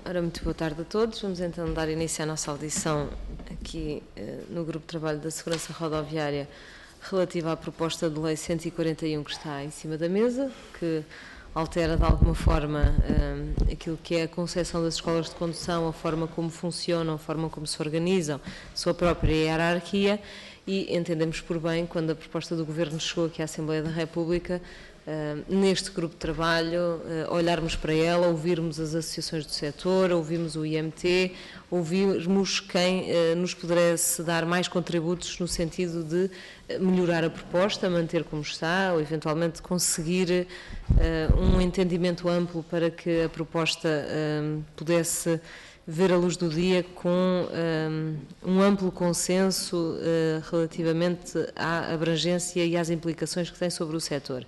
Ora, muito boa tarde a todos. Vamos então dar início à nossa audição aqui no Grupo de Trabalho da Segurança Rodoviária relativa à proposta de lei 141 que está em cima da mesa, que altera de alguma forma aquilo que é a concepção das escolas de condução, a forma como funcionam, a forma como se organizam, a sua própria hierarquia, e entendemos por bem, quando a proposta do Governo chegou aqui à Assembleia da República, neste grupo de trabalho, olharmos para ela, ouvirmos as associações do setor, ouvirmos o IMT, ouvirmos quem nos pudesse dar mais contributos no sentido de melhorar a proposta, manter como está, ou eventualmente conseguir um entendimento amplo para que a proposta pudesse ver a luz do dia com um amplo consenso relativamente à abrangência e às implicações que tem sobre o setor.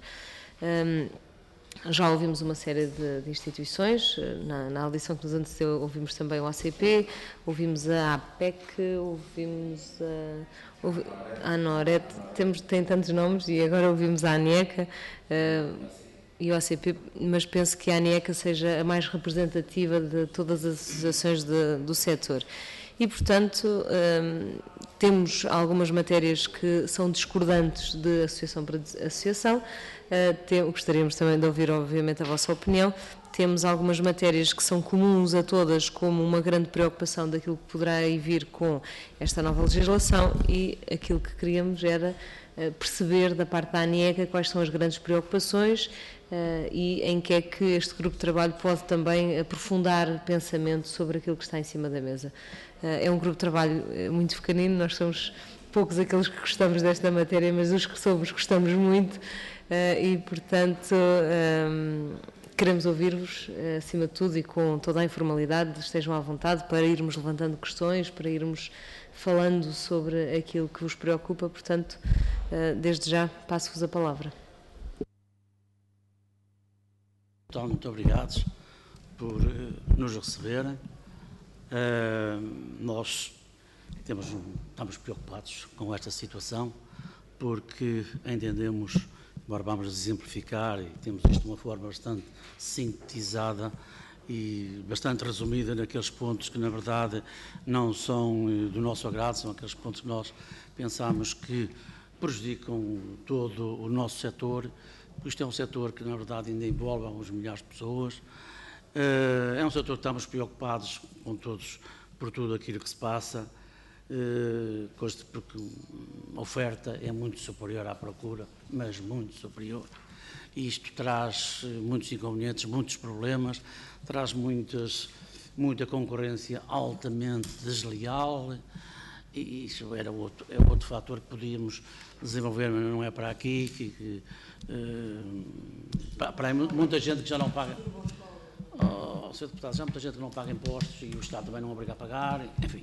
Já ouvimos uma série de instituições, na audição que nos antecedeu ouvimos também o ACP, ouvimos a APEC, ouvimos a ANORET, tem tantos nomes, e agora ouvimos a ANECA e o ACP, mas penso que a ANECA seja a mais representativa de todas as associações do setor. E, portanto, temos algumas matérias que são discordantes de associação para associação. Gostaríamos também de ouvir, obviamente, a vossa opinião. Temos algumas matérias que são comuns a todas, como uma grande preocupação daquilo que poderá vir com esta nova legislação, e aquilo que queríamos era perceber da parte da ANECA quais são as grandes preocupações e em que é que este grupo de trabalho pode também aprofundar pensamento sobre aquilo que está em cima da mesa. É um grupo de trabalho muito pequenino, nós somos poucos aqueles que gostamos desta matéria, mas os que somos gostamos muito e, portanto, queremos ouvir-vos, acima de tudo, e com toda a informalidade, estejam à vontade para irmos levantando questões, para irmos falando sobre aquilo que vos preocupa. Portanto, desde já passo-vos a palavra. Então, muito obrigados por nos receberem. Nós estamos preocupados com esta situação, porque entendemos, agora vamos exemplificar, e temos isto de uma forma bastante sintetizada e bastante resumida naqueles pontos que, na verdade, não são do nosso agrado, são aqueles pontos que nós pensamos que prejudicam todo o nosso setor, porque isto é um setor que, na verdade, ainda envolve alguns milhares de pessoas. É um setor que estamos preocupados por tudo aquilo que se passa, porque a oferta é muito superior à procura, mas muito superior. E isto traz muitos inconvenientes, muitos problemas, traz muita concorrência altamente desleal, e isso é outro fator que podíamos desenvolver, mas não é para aqui, para muita gente que já não paga. Sr. Deputado, já há muita gente que não paga impostos e o Estado também não obriga a pagar, enfim,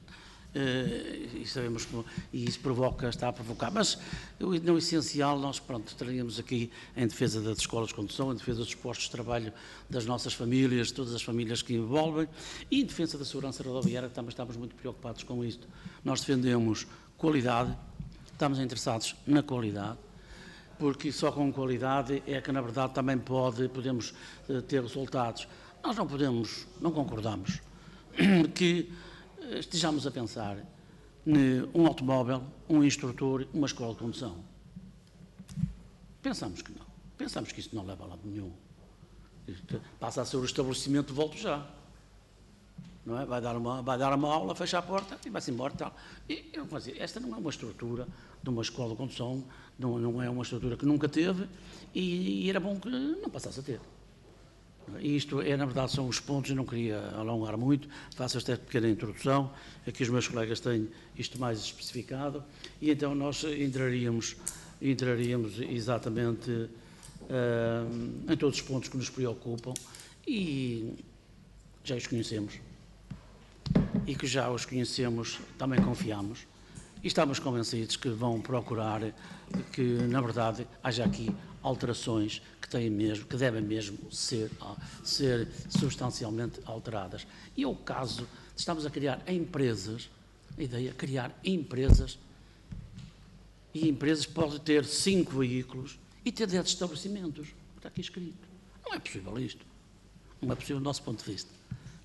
e sabemos que isso está a provocar, mas no essencial nós, estaríamos aqui em defesa das escolas de condução, em defesa dos postos de trabalho das nossas famílias, todas as famílias que envolvem, e em defesa da segurança rodoviária, que também estamos muito preocupados com isto. Nós defendemos qualidade, estamos interessados na qualidade, porque só com qualidade é que, na verdade, também podemos ter resultados. Nós não concordamos que estejamos a pensar num automóvel, um instrutor, uma escola de condução. Pensamos que não. Pensamos que isso não leva a lado nenhum. Isto passa a ser o estabelecimento de volta já. Não é? Vai dar uma aula, fecha a porta e vai-se embora. Tal. Esta não é uma estrutura de uma escola de condução, não é uma estrutura que nunca teve, e era bom que não passasse a ter. E isto, na verdade, são os pontos, eu não queria alongar muito, faço esta pequena introdução, aqui os meus colegas têm isto mais especificado, e então nós entraríamos exatamente em todos os pontos que nos preocupam, e já os conhecemos, e que já os conhecemos, também confiamos, e estamos convencidos que vão procurar que, na verdade, haja aqui alterações que devem mesmo ser substancialmente alteradas. E é o caso de estamos a criar empresas, a ideia é criar empresas, e empresas podem ter 5 veículos e ter 10 estabelecimentos. Está aqui escrito. Não é possível isto. Não é possível do nosso ponto de vista.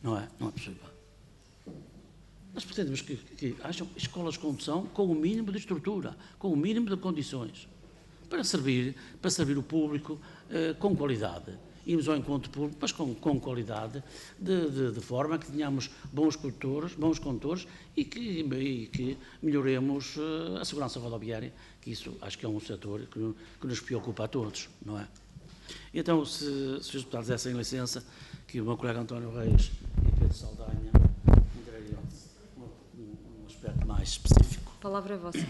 Não é? Não é possível. Nós pretendemos que hajam escolas de condução com o mínimo de estrutura, com o mínimo de condições, para servir o público com qualidade. Irmos ao encontro público, mas com qualidade, de forma que tenhamos bons condutores e que melhoremos a segurança rodoviária, que isso acho que é um setor que nos preocupa a todos, não é? Então, se os deputados dessem licença, que o meu colega António Reis e Pedro Saldanha entrariam num aspecto mais específico. A palavra é vossa.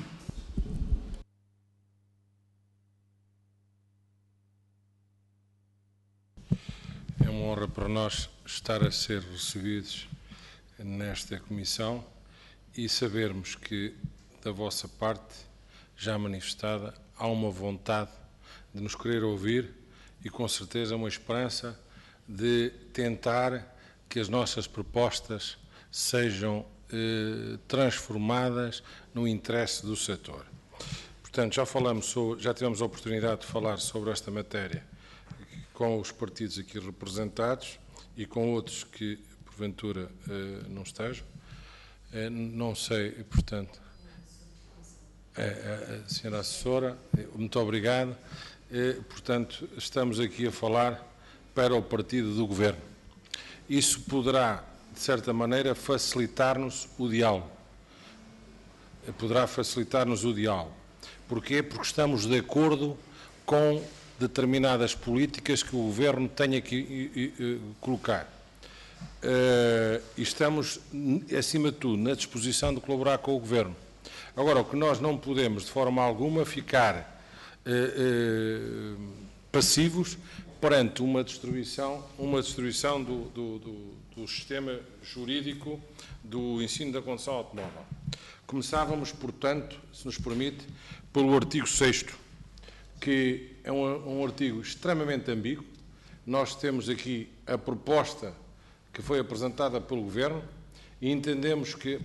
É uma honra para nós estar a ser recebidos nesta comissão e sabermos que, da vossa parte, já manifestada, há uma vontade de nos querer ouvir e, com certeza, uma esperança de tentar que as nossas propostas sejam transformadas no interesse do setor. Portanto, já tivemos a oportunidade de falar sobre esta matéria com os partidos aqui representados e com outros que, porventura, não estejam. Não sei, portanto, a senhora assessora, muito obrigado. Portanto, estamos aqui a falar para o partido do Governo. Isso poderá, de certa maneira, facilitar-nos o diálogo. Porquê? Porque estamos de acordo com determinadas políticas que o Governo tenha que colocar. E estamos, acima de tudo, na disposição de colaborar com o Governo. Agora, o que nós não podemos, de forma alguma, ficar passivos perante uma destruição do sistema jurídico do ensino da condução automóvel. Começávamos, portanto, se nos permite, pelo artigo 6º, que é um artigo extremamente ambíguo. Nós temos aqui a proposta que foi apresentada pelo Governo e entendemos que,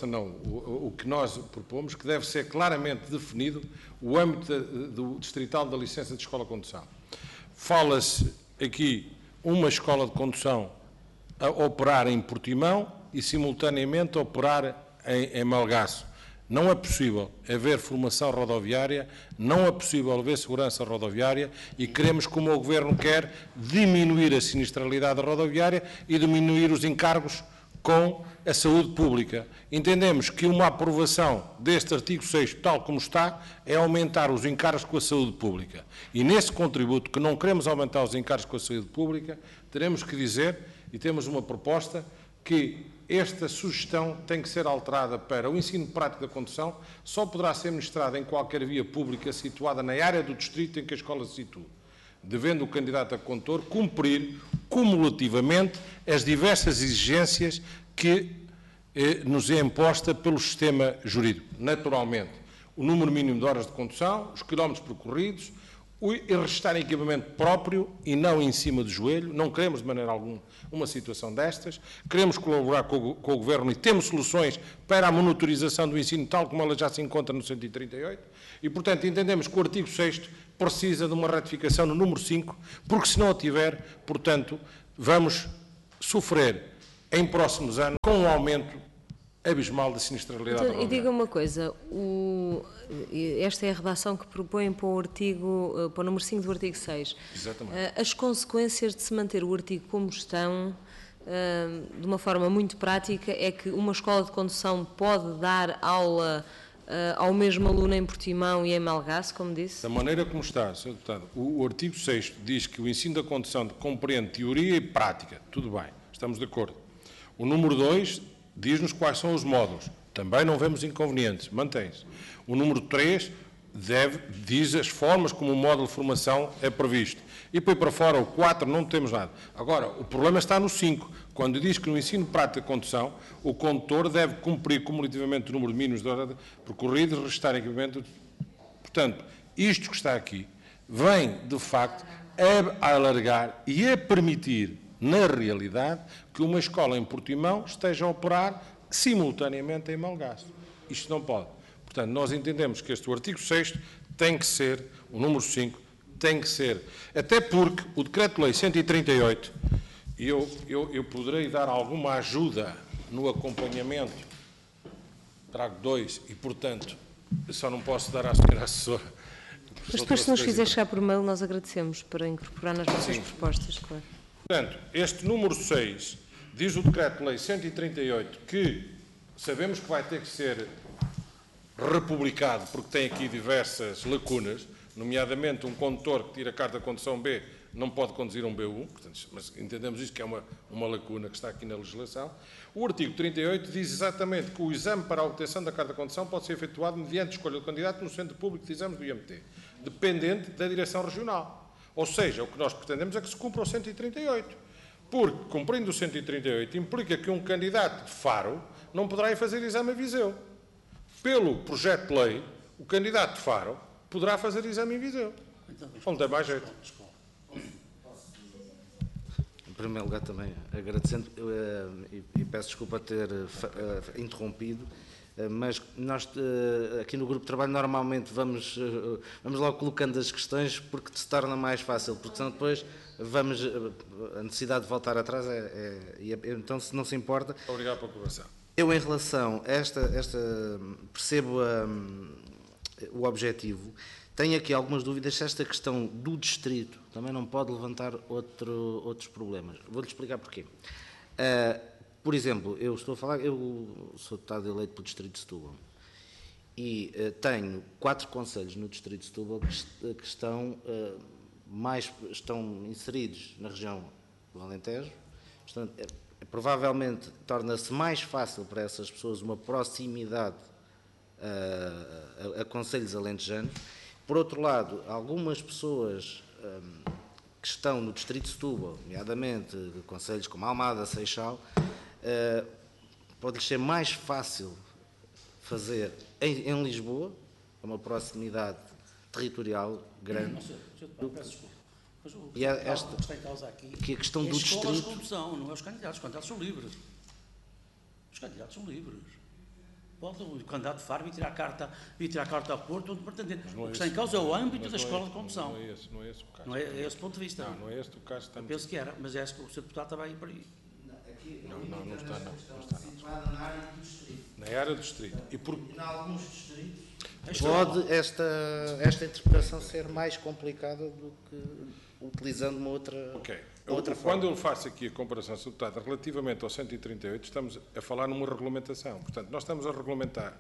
o que nós propomos, que deve ser claramente definido o âmbito do distrital da licença de escola de condução. Fala-se aqui uma escola de condução a operar em Portimão e, simultaneamente, a operar em Melgaço. Não é possível haver formação rodoviária, não é possível haver segurança rodoviária e queremos, como o Governo quer, diminuir a sinistralidade rodoviária e diminuir os encargos com a saúde pública. Entendemos que uma aprovação deste artigo 6º, tal como está, é aumentar os encargos com a saúde pública. E nesse contributo, que não queremos aumentar os encargos com a saúde pública, teremos que dizer, e temos uma proposta, que esta sugestão tem que ser alterada para o ensino prático da condução, só poderá ser ministrado em qualquer via pública situada na área do distrito em que a escola se situa, devendo o candidato a condutor cumprir cumulativamente as diversas exigências que nos é imposta pelo sistema jurídico. Naturalmente, o número mínimo de horas de condução, os quilómetros percorridos, e restar em equipamento próprio e não em cima do joelho. Não queremos de maneira alguma uma situação destas. Queremos colaborar com o Governo e temos soluções para a monitorização do ensino, tal como ela já se encontra no 138. E, portanto, entendemos que o artigo 6º precisa de uma ratificação no número 5, porque se não a tiver, portanto, vamos sofrer em próximos anos com um aumento abismal da sinistralidade rodoviária. E diga uma coisa, esta é a redação que propõe para o número 5 do artigo 6. Exatamente. As consequências de se manter o artigo como estão, de uma forma muito prática, é que uma escola de condução pode dar aula ao mesmo aluno em Portimão e em Melgaço, como disse? Da maneira como está, Sr. Deputado, o artigo 6º diz que o ensino da condução compreende teoria e prática. Tudo bem, estamos de acordo. O número 2 diz-nos quais são os módulos. Também não vemos inconvenientes, mantém-se. O número 3 diz as formas como o módulo de formação é previsto. E depois para fora, o 4, não temos nada. Agora, o problema está no 5, quando diz que no ensino prático de condução, o condutor deve cumprir cumulativamente o número de mínimos de hora percorrida e restar em equipamento. Portanto, isto que está aqui vem, de facto, a alargar e a permitir, na realidade, que uma escola em Portimão esteja a operar simultaneamente em Melgaço. Isto não pode. Portanto, nós entendemos que este artigo 6º tem que ser, o número 5, tem que ser, até porque o Decreto-Lei 138 eu poderei dar alguma ajuda no acompanhamento, trago 2 e, portanto, só não posso dar à senhora assessora. Mas depois, se nos fizer chegar por mail, nós agradecemos para incorporar nas nossas propostas, claro. Portanto, este número 6 diz o Decreto-Lei 138 que sabemos que vai ter que ser republicado porque tem aqui diversas lacunas, nomeadamente um condutor que tira a carta de condução B não pode conduzir um B1, portanto, mas entendemos isto que é uma lacuna que está aqui na legislação. O artigo 38 diz exatamente que o exame para a obtenção da carta de condução pode ser efetuado mediante escolha do candidato no centro público de exames do IMT, dependente da direção regional. Ou seja, o que nós pretendemos é que se cumpra o 138, porque, cumprindo o 138, implica que um candidato de Faro não poderá ir fazer exame a Viseu. Pelo projeto de lei, o candidato de Faro poderá fazer exame em Viseu. Não tem mais jeito. Em primeiro lugar, também agradecendo e peço desculpa ter interrompido, mas nós aqui no grupo de trabalho normalmente vamos logo colocando as questões porque se torna mais fácil, porque senão depois a necessidade de voltar atrás então, se não se importa. Obrigado pela colaboração. Eu, em relação a percebo o objetivo. Tenho aqui algumas dúvidas se esta questão do distrito também não pode levantar outros problemas. Vou-lhe explicar porquê. Por exemplo, eu sou deputado eleito pelo distrito de Setúbal e tenho 4 concelhos no distrito de Setúbal que estão inseridos na região do Alentejo. Provavelmente torna-se mais fácil para essas pessoas uma proximidade a concelhos alentejanos. Por outro lado, algumas pessoas que estão no distrito de Setúbal, nomeadamente de concelhos como Almada, Seixal, pode-lhes ser mais fácil fazer em Lisboa, uma proximidade territorial grande. Peço desculpa. Mas o E esta, que está em causa aqui que a questão é do as escolas de distrito... condução, não é os candidatos. Os candidatos são livres. Os candidatos são livres. Pode o candidato de Faro vir tirar a carta ao Porto, onde pretender. O que está em causa é o âmbito da escola de condução. Não é esse o caso. Não é esse o ponto de vista. Não é este o caso. Eu penso que era, mas é que o Sr. Deputado estava aí para aí. Não está. Situada na área do distrito. Na área do distrito. E por... Em alguns distritos pode esta interpretação ser mais complicada do que utilizando uma outra, outra forma. Quando eu faço aqui a comparação, Sr. Deputado, relativamente ao 138, estamos a falar numa regulamentação. Portanto, nós estamos a regulamentar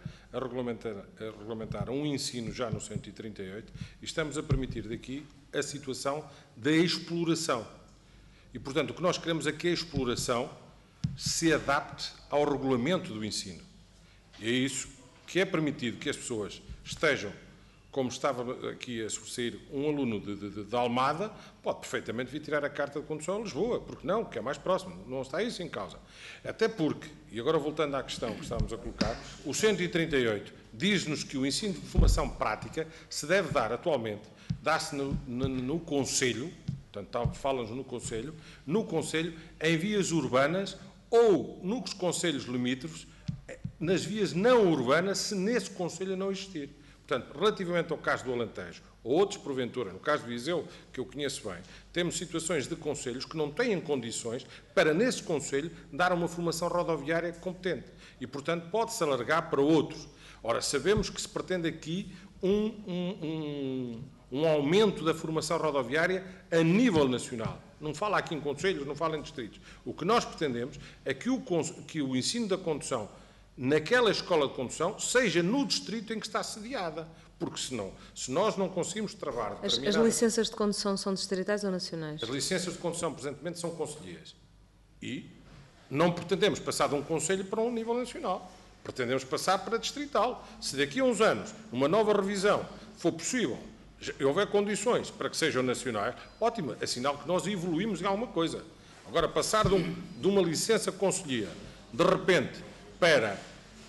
um ensino já no 138 e estamos a permitir daqui a situação da exploração. E, portanto, o que nós queremos é que a exploração se adapte ao regulamento do ensino. E é isso que é permitido que as pessoas estejam, como estava aqui a sobressair um aluno de Almada, pode perfeitamente vir tirar a carta de condução a Lisboa, porque não, que é mais próximo, não está isso em causa. Até porque, e agora voltando à questão que estávamos a colocar, o 138 diz-nos que o ensino de formação prática se deve dar atualmente, dá-se no Conselho, portanto, fala-nos no Conselho, em vias urbanas ou nos concelhos limítrofes, nas vias não urbanas, se nesse concelho não existir. Portanto, relativamente ao caso do Alentejo, ou outros, porventura, no caso de Viseu, que eu conheço bem, temos situações de concelhos que não têm condições para, nesse concelho, dar uma formação rodoviária competente. E, portanto, pode-se alargar para outros. Ora, sabemos que se pretende aqui um aumento da formação rodoviária a nível nacional. Não fala aqui em concelhos, não fala em distritos. O que nós pretendemos é que o ensino da condução naquela escola de condução seja no distrito em que está sediada. Porque senão, se nós não conseguimos travar... As licenças de condução são distritais ou nacionais? As licenças de condução, presentemente, são concelhias. E não pretendemos passar de um concelho para um nível nacional. Pretendemos passar para distrital. Se daqui a uns anos, uma nova revisão, for possível, e houver condições para que sejam nacionais, ótimo, é sinal que nós evoluímos em alguma coisa. Agora, passar de uma licença concelhia, de repente, para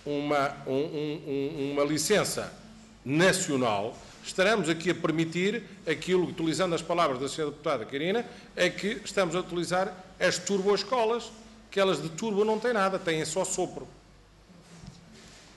uma licença nacional, estaremos aqui a permitir aquilo, utilizando as palavras da Sra. Deputada Karina, é que estamos a utilizar as turboescolas, que elas de turbo não têm nada, têm só sopro.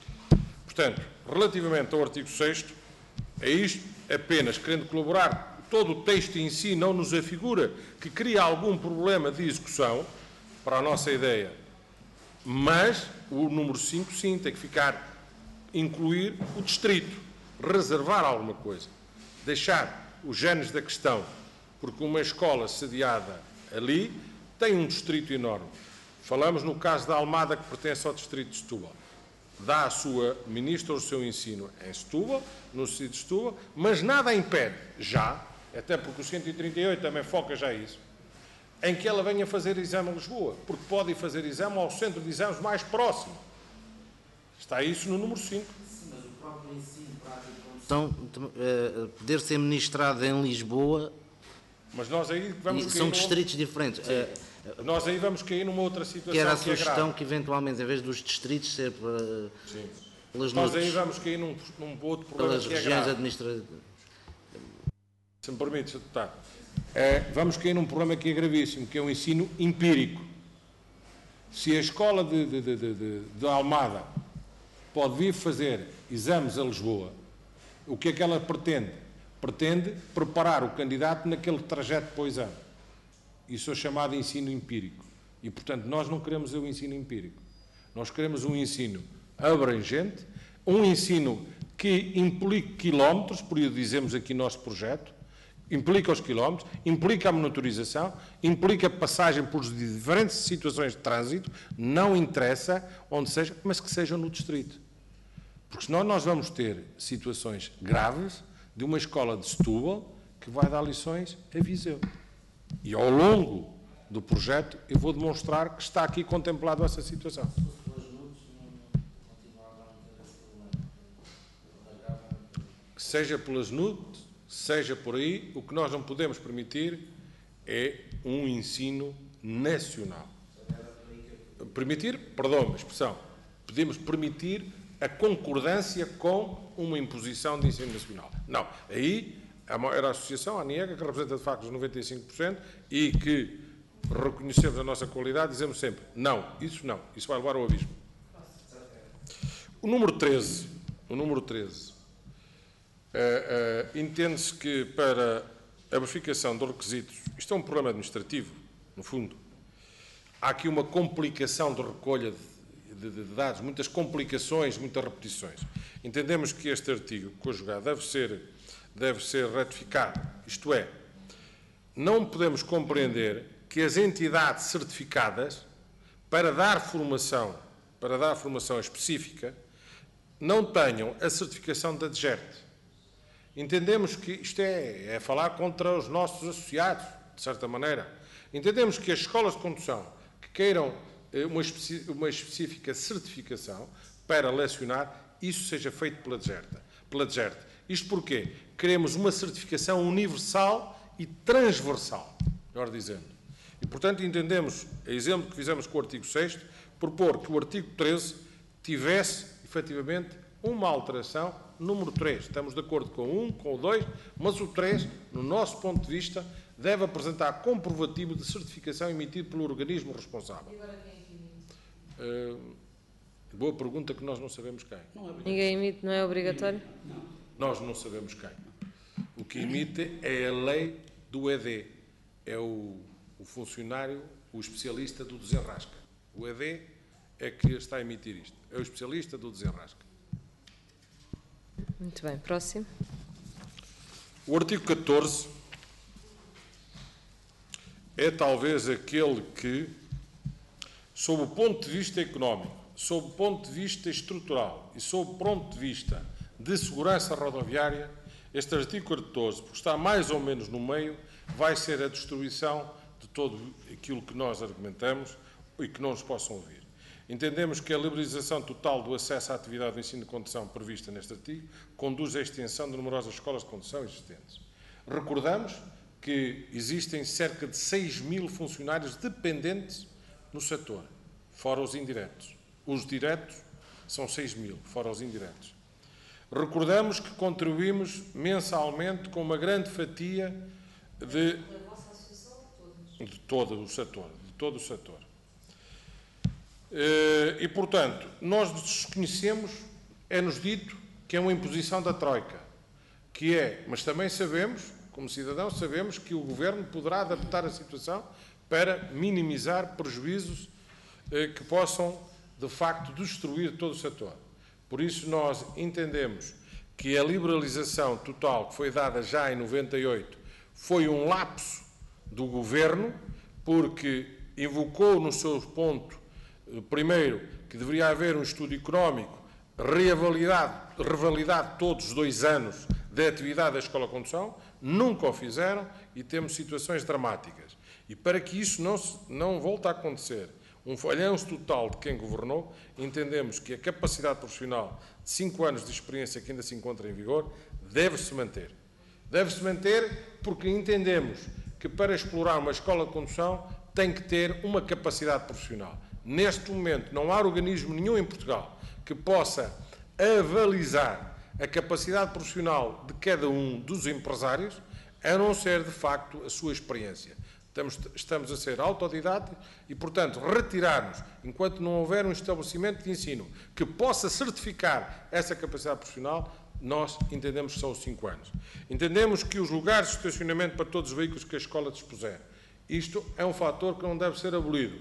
Portanto, relativamente ao artigo 6º, é isto, apenas querendo colaborar todo o texto em si não nos afigura que cria algum problema de execução, para a nossa ideia, mas o número 5, sim, tem que incluir o distrito, reservar alguma coisa, deixar os géneros da questão, porque uma escola sediada ali tem um distrito enorme. Falamos no caso da Almada, que pertence ao distrito de Setúbal. Dá a sua ministra o seu ensino em Setúbal, no distrito de Setúbal, mas nada impede, já, até porque o 138 também foca já isso, em que ela venha fazer exame a Lisboa, porque pode ir fazer exame ao centro de exames mais próximo. Está isso no número 5. Sim, mas o próprio ensino prático de condução poder ser ministrado em Lisboa, Mas nós aí vamos cair são distritos diferentes. Nós aí vamos cair numa outra situação Que era a que é sugestão grave. que eventualmente, em vez dos distritos ser pelas Nós aí NUTs, vamos cair num outro problema pelas que é regiões grave. administrativas. Se me permite, Sr. Deputado, vamos cair num problema que é gravíssimo, que é o ensino empírico. Se a escola de Almada pode vir fazer exames a Lisboa, o que é que ela pretende? Pretende preparar o candidato naquele trajeto para o exame. Isso é chamado ensino empírico. E, portanto, nós não queremos o ensino empírico. Nós queremos um ensino abrangente, um ensino que implique quilómetros, por isso dizemos aqui nosso projeto, implica os quilómetros, implica a monitorização, implica a passagem por diferentes situações de trânsito, não interessa onde seja, mas que sejam no distrito. Porque senão nós vamos ter situações graves de uma escola de Setúbal que vai dar lições a Viseu. E ao longo do projeto eu vou demonstrar que está aqui contemplado essa situação. Seja pelas NUT, seja por aí, o que nós não podemos permitir é um ensino nacional. Permitir, perdão, a expressão, podemos permitir a concordância com uma imposição de ensino nacional. Não, aí era a associação, a ANIEGA, que representa de facto os 95% e que reconhecemos a nossa qualidade, dizemos sempre, não, isso vai levar ao abismo. O número 13, entende-se que para a verificação dos requisitos, isto é um problema administrativo, no fundo, há aqui uma complicação de recolha de dados, muitas complicações, muitas repetições. Entendemos que este artigo conjugado deve ser ratificado, isto é, não podemos compreender que as entidades certificadas, para dar formação específica, não tenham a certificação da DGERT. Entendemos que isto é falar contra os nossos associados, de certa maneira. Entendemos que as escolas de condução que queiram uma específica certificação para lecionar, isso seja feito pela DGERT. Isto porque queremos uma certificação universal e transversal, melhor dizendo. E, portanto, entendemos, a exemplo que fizemos com o artigo 6º, propor que o artigo 13 tivesse, efetivamente, uma alteração, número 3. Estamos de acordo com o 1, com o 2, mas o 3, no nosso ponto de vista, deve apresentar comprovativo de certificação emitido pelo organismo responsável. Boa pergunta, que nós não sabemos quem. Ninguém emite, não é obrigatório? Nós não sabemos quem. O que emite é a lei do ED. É o funcionário, o especialista do desenrasca. O ED é que está a emitir isto. É o especialista do desenrasca. Muito bem, próximo. O artigo 14 é talvez aquele que, sob o ponto de vista económico, sob o ponto de vista estrutural e sob o ponto de vista de segurança rodoviária, este artigo 14, porque está mais ou menos no meio, vai ser a destruição de todo aquilo que nós argumentamos e que não nos possam ouvir. Entendemos que a liberalização total do acesso à atividade de ensino de condução prevista neste artigo conduz à extensão de numerosas escolas de condução existentes. Recordamos que existem cerca de 6.000 funcionários dependentes no setor, fora os indiretos. Os diretos são 6.000, fora os indiretos. Recordamos que contribuímos mensalmente com uma grande fatia de todo o setor. E, portanto, nós desconhecemos, é-nos dito que é uma imposição da Troika, mas também sabemos, como cidadãos, sabemos que o Governo poderá adaptar a situação para minimizar prejuízos que possam, de facto, destruir todo o setor. Por isso, nós entendemos que a liberalização total que foi dada já em 98 foi um lapso do Governo, porque invocou no seu ponto, primeiro, que deveria haver um estudo económico revalidado todos os 2 anos da atividade da Escola de Condução, nunca o fizeram e temos situações dramáticas. E para que isso não volte a acontecer, um falhanço total de quem governou, entendemos que a capacidade profissional de 5 anos de experiência que ainda se encontra em vigor deve-se manter. Deve-se manter porque entendemos que para explorar uma escola de condução tem que ter uma capacidade profissional. Neste momento não há organismo nenhum em Portugal que possa avalizar a capacidade profissional de cada um dos empresários, a não ser, de facto, a sua experiência. Estamos a ser autodidatos e, portanto, retirar-nos, enquanto não houver um estabelecimento de ensino que possa certificar essa capacidade profissional, nós entendemos que são os 5 anos. Entendemos que os lugares de estacionamento para todos os veículos que a escola dispuser, isto é um fator que não deve ser abolido.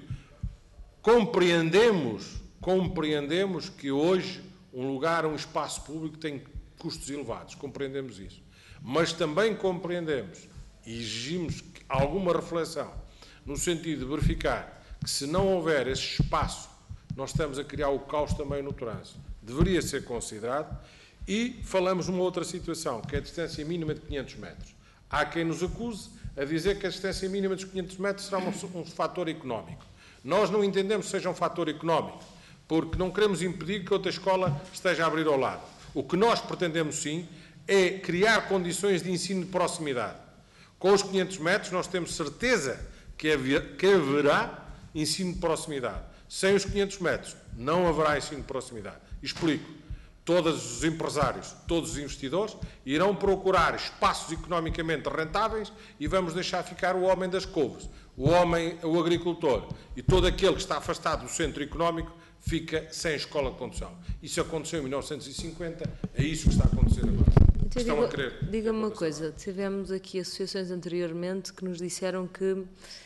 Compreendemos que hoje um espaço público tem custos elevados, compreendemos isso. Mas também compreendemos e exigimos alguma reflexão no sentido de verificar que se não houver esse espaço, nós estamos a criar o caos também no trânsito. Deveria ser considerado. E falamos numa outra situação, que é a distância mínima de 500 metros. Há quem nos acuse a dizer que a distância mínima dos 500 metros será um fator económico. Nós não entendemos que seja um fator económico, porque não queremos impedir que outra escola esteja a abrir ao lado. O que nós pretendemos, sim, é criar condições de ensino de proximidade. Com os 500 metros, nós temos certeza que haverá ensino de proximidade. Sem os 500 metros, não haverá ensino de proximidade. Explico. Todos os empresários, todos os investidores irão procurar espaços economicamente rentáveis e vamos deixar ficar o homem das couves, o agricultor e todo aquele que está afastado do centro económico fica sem escola de condução. Isso aconteceu em 1950, é isso que está a acontecer agora. Então, diga-me uma coisa, tivemos aqui associações anteriormente que nos disseram que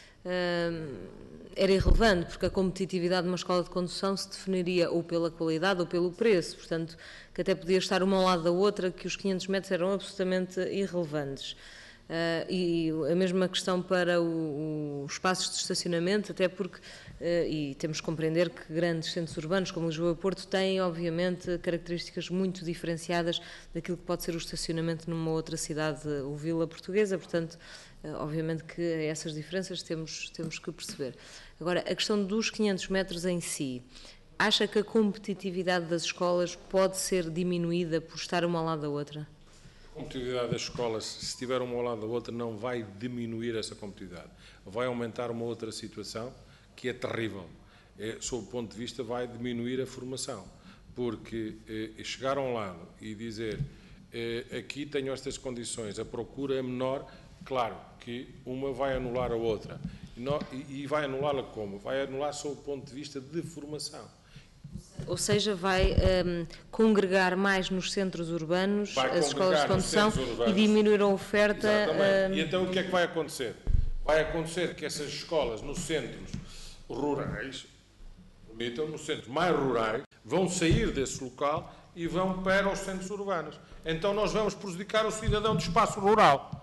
era irrelevante, porque a competitividade de uma escola de condução se definiria ou pela qualidade ou pelo preço, portanto, que até podia estar uma ao lado da outra, que os 500 metros eram absolutamente irrelevantes. E a mesma questão para os espaços de estacionamento, até porque, e temos que compreender que grandes centros urbanos como Lisboa e Porto têm, obviamente, características muito diferenciadas daquilo que pode ser o estacionamento numa outra cidade ou vila portuguesa, portanto, obviamente que essas diferenças temos que perceber. Agora, a questão dos 500 metros em si, acha que a competitividade das escolas pode ser diminuída por estar uma ao lado da outra? A competitividade das escolas, se estiver uma ao lado da outra, não vai diminuir essa competitividade. Vai aumentar uma outra situação que é terrível. Sob o ponto de vista, vai diminuir a formação. Porque chegar a um lado e dizer aqui tenho estas condições, a procura é menor, claro que uma vai anular a outra. E vai anulá-la como? Vai anular sob o ponto de vista de formação. Ou seja, vai congregar mais nos centros urbanos as escolas de condução e diminuir a oferta. Exatamente. E então o que é que vai acontecer? Vai acontecer que essas escolas nos centros rurais, nos centros mais rurais, vão sair desse local e vão para os centros urbanos. Então nós vamos prejudicar o cidadão do espaço rural.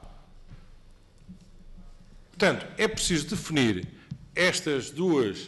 Portanto, é preciso definir estas duas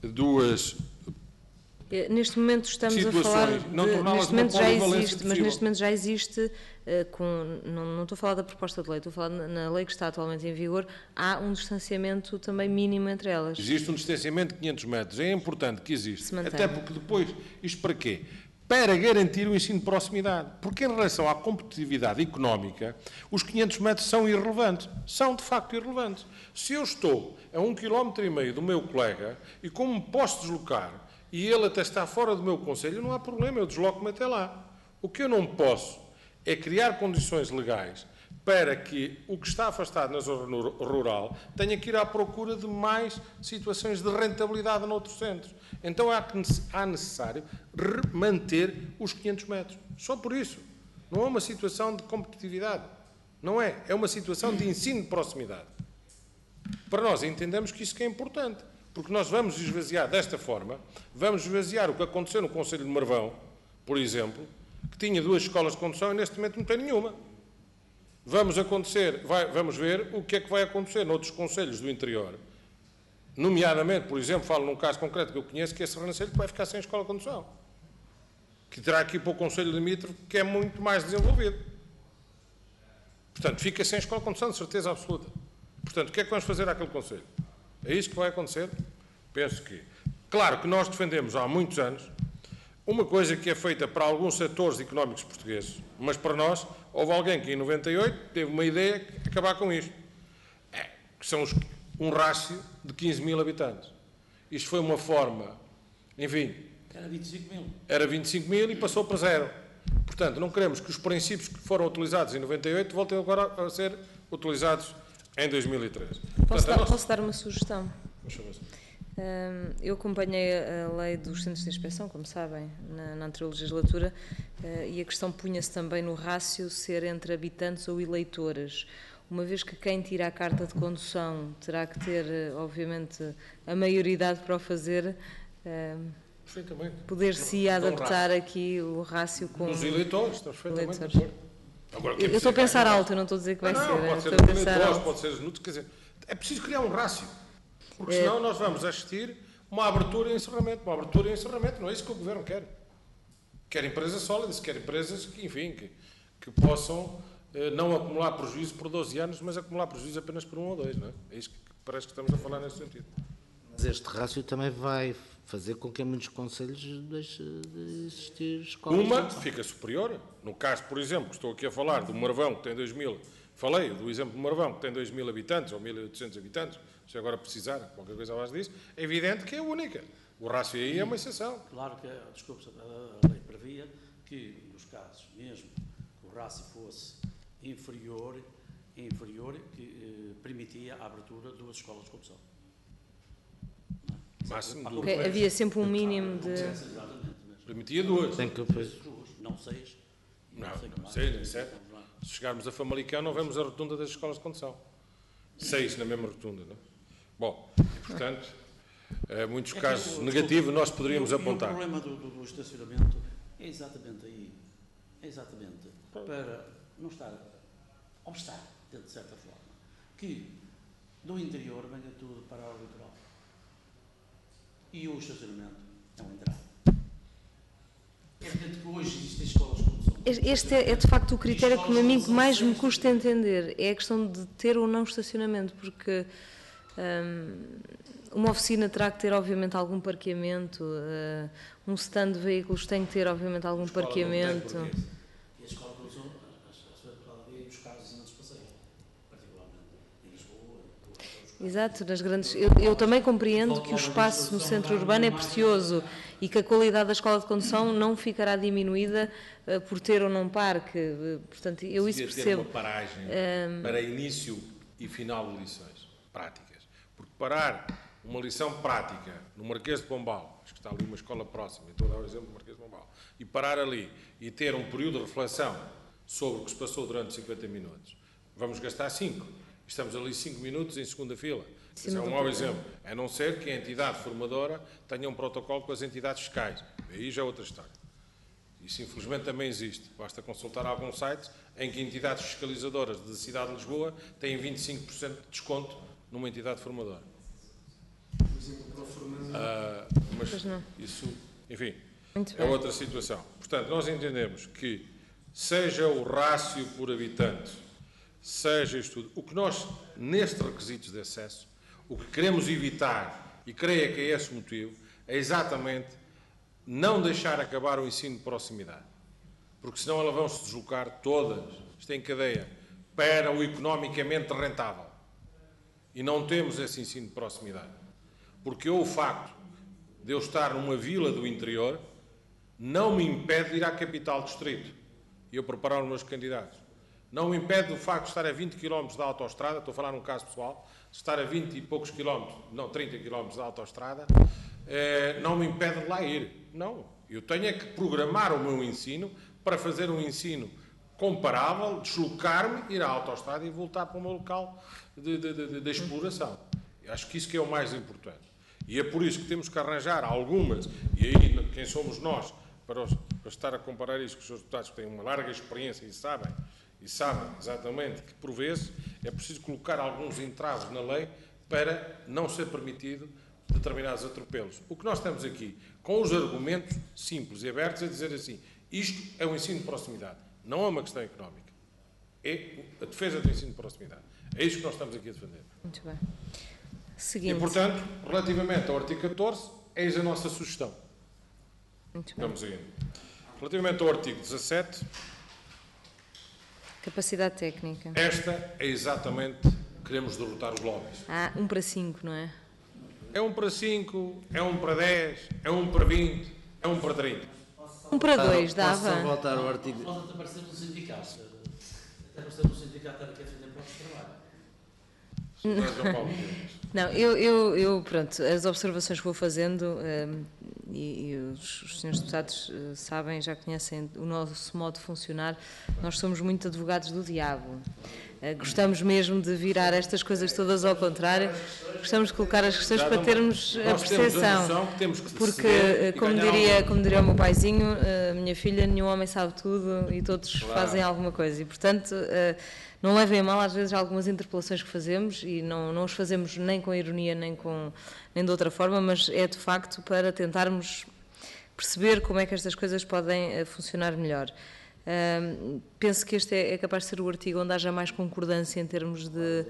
neste momento estamos a falar neste momento já existe, mas neste momento já existe, não estou a falar da proposta de lei, estou a falar na lei que está atualmente em vigor, há um distanciamento também mínimo entre elas. Existe um distanciamento de 500 metros, é importante que exista, até porque depois, isto para quê? Para garantir o ensino de proximidade, porque em relação à competitividade económica, os 500 metros são irrelevantes, são de facto irrelevantes. Se eu estou a 1,5 km do meu colega e como me posso deslocar, e ele até está fora do meu concelho, não há problema, eu desloco-me até lá. O que eu não posso é criar condições legais para que o que está afastado na zona rural tenha que ir à procura de mais situações de rentabilidade noutros centros. Então há necessário manter os 500 metros. Só por isso. Não é uma situação de competitividade. Não é. É uma situação de ensino de proximidade. Para nós entendemos que isso que é importante. Porque nós vamos esvaziar desta forma, vamos esvaziar o que aconteceu no Conselho de Marvão, por exemplo, que tinha 2 escolas de condução e neste momento não tem nenhuma. Vamos ver o que é que vai acontecer noutros concelhos do interior, nomeadamente, por exemplo, falo num caso concreto que eu conheço, que é Sernancelho, que vai ficar sem escola de condução, que terá aqui para o Conselho limítrofe, que é muito mais desenvolvido. Portanto, fica sem escola de condução, de certeza absoluta. Portanto, o que é que vamos fazer àquele Conselho? É isso que vai acontecer? Penso que... Claro que nós defendemos há muitos anos uma coisa que é feita para alguns setores económicos portugueses, mas para nós, houve alguém que em 98 teve uma ideia de acabar com isto, que são um rácio de 15 mil habitantes. Isto foi uma forma, enfim... Era 25 mil. Era 25 mil e passou para 0. Portanto, não queremos que os princípios que foram utilizados em 98 voltem agora a ser utilizados em 2013. Posso dar uma sugestão? Eu acompanhei a lei dos centros de inspeção, como sabem, na anterior legislatura, e a questão punha-se também no rácio ser entre habitantes ou eleitores. Uma vez que quem tira a carta de condução terá que ter, obviamente, a maioridade para o fazer, poder-se adaptar aqui o rácio com os eleitores, estamos perfeitamente de acordo. Agora, eu estou a pensar alto, eu não estou a dizer que vai ser. Pode ser os eleitores, pode ser os nutos, quer dizer, é preciso criar um rácio, porque senão nós vamos assistir uma abertura e encerramento, não é isso que o Governo quer. Quer empresas sólidas, quer empresas que, enfim, que possam não acumular prejuízo por 12 anos, mas acumular prejuízo apenas por 1 ou 2, não é? É isso que parece que estamos a falar nesse sentido. Mas este rácio também vai fazer com que em muitos concelhos deixe de existir escolas. Uma fica superior. No caso, por exemplo, que estou aqui a falar do Marvão, que tem 2.000, falei do exemplo do Marvão, que tem 2.000 habitantes ou 1.800 habitantes, se agora precisar, qualquer coisa abaixo disso, é evidente que é única. O rácio aí é uma exceção. Claro que, desculpe, a lei previa que, nos casos mesmo que o rácio fosse inferior que permitia a abertura de 2 escolas de condução. Máximo de 2. Okay, havia sempre um mínimo de... Permitia 2. Tem que... Não 6. Não, 6, nem 7. Se chegarmos a Famalicão, não vemos a rotunda das escolas de condução. 6 na mesma rotunda, não é? Bom, portanto, muitos casos negativos nós poderíamos apontar. O problema do estacionamento é exatamente aí. É exatamente para não estar obstáculo, de certa forma, que do interior venha tudo para o litoral. E o estacionamento é um entrave. É evidente que hoje existem escolas de condução. Este é de facto o critério que a mim mais me custa entender, é a questão de ter ou não estacionamento, porque uma oficina terá que ter obviamente algum parqueamento, um stand de veículos tem que ter obviamente algum parqueamento. E a escola de condução, a senhora deputada vê os casos antes passeiam, particularmente em Lisboa. Exato, nas grandes... Eu também compreendo que o espaço no centro urbano é precioso e que a qualidade da escola de condução não ficará diminuída por ter ou não parque. Portanto, eu isso percebo. Ter uma paragem para início e final de lições práticas. Porque parar uma lição prática no Marquês de Pombal, acho que está ali uma escola próxima, estou a dar o exemplo do Marquês de Pombal, e parar ali e ter um período de reflexão sobre o que se passou durante 50 minutos, vamos gastar 5. Estamos ali 5 minutos em segunda fila. Esse é um mau exemplo. A não ser que a entidade formadora tenha um protocolo com as entidades fiscais. Aí já é outra história. Isso, infelizmente, também existe. Basta consultar alguns sites em que entidades fiscalizadoras da cidade de Lisboa têm 25% de desconto numa entidade formadora. Mas isso, enfim, é outra situação. Portanto, nós entendemos que seja o rácio por habitante, seja isto tudo, o que nós, nestes requisitos de acesso, o que queremos evitar, e creio que é esse o motivo, é exatamente não deixar acabar o ensino de proximidade. Porque senão elas vão se deslocar todas, isto em cadeia, para o economicamente rentável. E não temos esse ensino de proximidade. Porque o facto de eu estar numa vila do interior não me impede de ir à capital distrito e eu preparar os meus candidatos. Não me impede o facto de estar a 20 km da autoestrada, estou a falar num caso pessoal, de estar a 20 e poucos quilómetros, não, 30 km da autoestrada, não me impede de lá ir. Não, eu tenho é que programar o meu ensino para fazer um ensino comparável deslocar-me, ir à autoestrada e voltar para o meu local de exploração. Eu acho que isso que é o mais importante. E é por isso que temos que arranjar algumas, e aí quem somos nós, para estar a comparar isso com os seus deputados que têm uma larga experiência e sabem exatamente que, por vezes, é preciso colocar alguns entraves na lei para não ser permitido determinados atropelos. O que nós estamos aqui, com os argumentos simples e abertos, é dizer assim, isto é o ensino de proximidade, não é uma questão económica, é a defesa do ensino de proximidade. É isso que nós estamos aqui a defender. Muito bem. Seguinte. E, portanto, relativamente ao artigo 14, eis a nossa sugestão. Muito bem. Vamos indo. Relativamente ao artigo 17, Capacidade técnica. esta é exatamente, queremos derrotar os lobbies. 1 para 5, não é? É 1 para 5, é 1 para 10, é 1 para 20, é 1 para 30. 1 para 2, Posso dava? só voltar ao artigo... Falta-te aparecer no sindicato. Até aparecer no sindicato era que é defender postos de trabalho. João Paulo. Não, eu, pronto, as observações que vou fazendo, e os senhores deputados sabem, já conhecem o nosso modo de funcionar, nós somos muito advogados do diabo. Gostamos mesmo de virar estas coisas todas ao contrário, gostamos de colocar as questões para termos a percepção. Porque, como diria o meu paizinho, minha filha, nenhum homem sabe tudo e todos fazem alguma coisa. E, portanto, não levem a mal às vezes algumas interpelações que fazemos e não os fazemos nem com ironia nem de outra forma, mas é de facto para tentarmos perceber como é que estas coisas podem funcionar melhor. Penso que este é capaz de ser o artigo onde haja mais concordância em termos de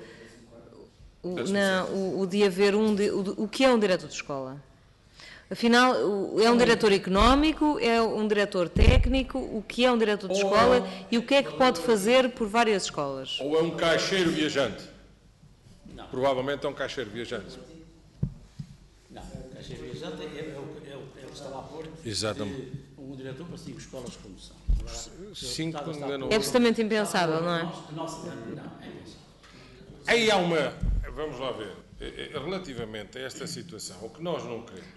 o de haver o que é um diretor de escola. Afinal, é um diretor económico, é um diretor técnico, o que é um diretor de escola e o que é que pode fazer por várias escolas? Ou é um caixeiro viajante? Não. Provavelmente é um caixeiro viajante. Não, o caixeiro viajante é o que está lá a pôr. Exatamente. Um diretor para 5 escolas de condução. 5 ainda não... É absolutamente impensável, não é? Não, é isso. Aí há uma... Vamos lá ver. Relativamente a esta situação, o que nós não queremos,